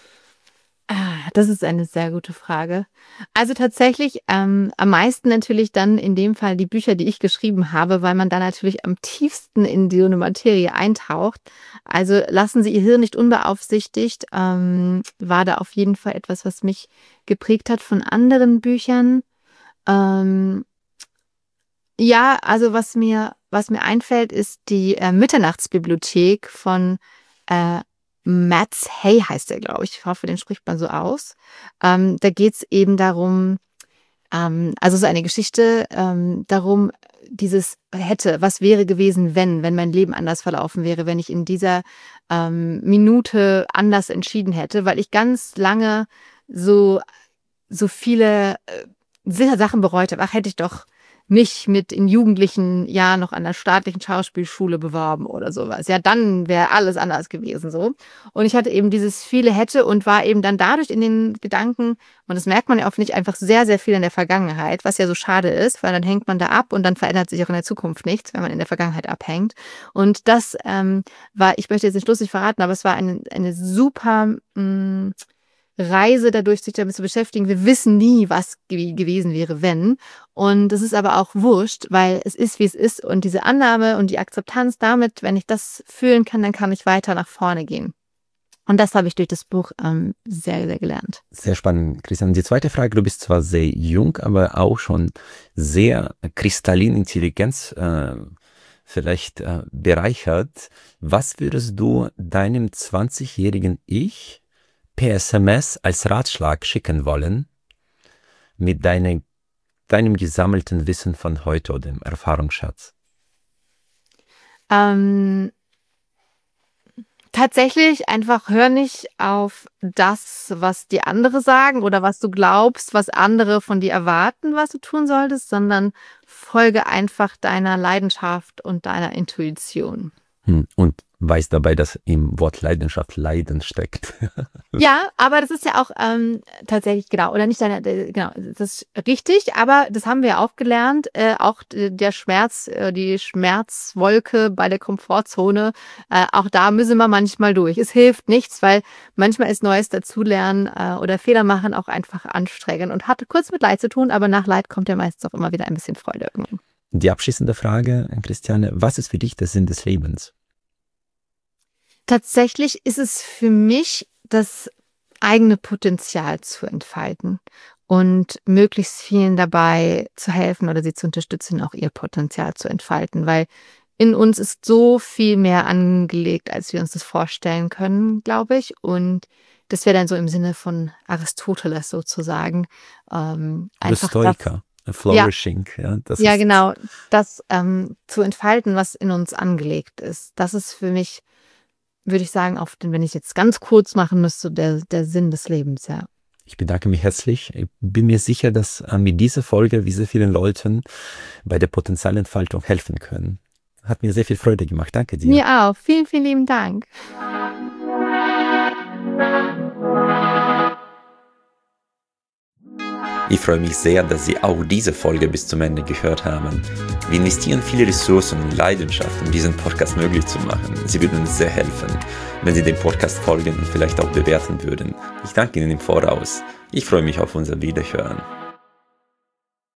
Ah, das ist eine sehr gute Frage. Also tatsächlich ähm, am meisten natürlich dann in dem Fall die Bücher, die ich geschrieben habe, weil man da natürlich am tiefsten in so eine Materie eintaucht. Also lassen Sie Ihr Hirn nicht unbeaufsichtigt, ähm, war da auf jeden Fall etwas, was mich geprägt hat von anderen Büchern. Ähm, Ja, also was mir, was mir einfällt, ist die äh, Mitternachtsbibliothek von äh, Matt Hay heißt er, glaube ich. Ich hoffe, den spricht man so aus. Ähm, da geht es eben darum, ähm, also so eine Geschichte ähm, darum, dieses hätte, was wäre gewesen, wenn, wenn mein Leben anders verlaufen wäre, wenn ich in dieser ähm, Minute anders entschieden hätte, weil ich ganz lange so, so viele äh, Sachen bereut habe. Ach, hätte ich doch mich mit in jugendlichen Jahren noch an der staatlichen Schauspielschule beworben oder sowas. Ja, dann wäre alles anders gewesen so. Und ich hatte eben dieses viele hätte und war eben dann dadurch in den Gedanken, und das merkt man ja oft nicht, einfach sehr, sehr viel in der Vergangenheit, was ja so schade ist, weil dann hängt man da ab und dann verändert sich auch in der Zukunft nichts, wenn man in der Vergangenheit abhängt. Und das ähm, war, ich möchte jetzt nicht lustig verraten, aber es war eine, eine super mh, Reise dadurch, sich damit zu beschäftigen. Wir wissen nie, was ge- gewesen wäre, wenn. Und das ist aber auch wurscht, weil es ist, wie es ist. Und diese Annahme und die Akzeptanz damit, wenn ich das fühlen kann, dann kann ich weiter nach vorne gehen. Und das habe ich durch das Buch ähm, sehr, sehr gelernt. Sehr spannend, Christian. Die zweite Frage, du bist zwar sehr jung, aber auch schon sehr kristallin Intelligenz äh, vielleicht äh, bereichert. Was würdest du deinem zwanzigjährigen Ich per S M S als Ratschlag schicken wollen mit deine, deinem gesammelten Wissen von heute oder dem Erfahrungsschatz? Ähm... Tatsächlich einfach hör nicht auf das, was die andere sagen oder was du glaubst, was andere von dir erwarten, was du tun solltest, sondern folge einfach deiner Leidenschaft und deiner Intuition. Hm. Und weiß dabei, dass im Wort Leidenschaft Leiden steckt. Ja, aber das ist ja auch ähm, tatsächlich, genau, oder nicht deine, genau, das ist richtig, aber das haben wir ja auch gelernt, äh, auch der Schmerz, äh, die Schmerzwolke bei der Komfortzone, äh, auch da müssen wir manchmal durch. Es hilft nichts, weil manchmal ist Neues dazulernen äh, oder Fehler machen auch einfach anstrengend und hat kurz mit Leid zu tun, aber nach Leid kommt ja meistens auch immer wieder ein bisschen Freude irgendwann. Die abschließende Frage, Christiane, was ist für dich der Sinn des Lebens? Tatsächlich ist es für mich das eigene Potenzial zu entfalten und möglichst vielen dabei zu helfen oder sie zu unterstützen, auch ihr Potenzial zu entfalten, weil in uns ist so viel mehr angelegt, als wir uns das vorstellen können, glaube ich. Und das wäre dann so im Sinne von Aristoteles sozusagen. Ähm, einfach Stoiker, das, flourishing. Ja, ja, das ja ist genau, das ähm, zu entfalten, was in uns angelegt ist. Das ist für mich, würde ich sagen, auf den, wenn ich jetzt ganz kurz machen müsste, der, der Sinn des Lebens, ja. Ich bedanke mich herzlich. Ich bin mir sicher, dass äh, mit dieser Folge wie sehr vielen Leuten bei der Potenzialentfaltung helfen können. Hat mir sehr viel Freude gemacht. Danke dir. Mir auch. Vielen, vielen lieben Dank. Ich freue mich sehr, dass Sie auch diese Folge bis zum Ende gehört haben. Wir investieren viele Ressourcen und Leidenschaft, um diesen Podcast möglich zu machen. Sie würden uns sehr helfen, wenn Sie dem Podcast folgen und vielleicht auch bewerten würden. Ich danke Ihnen im Voraus. Ich freue mich auf unser Wiederhören.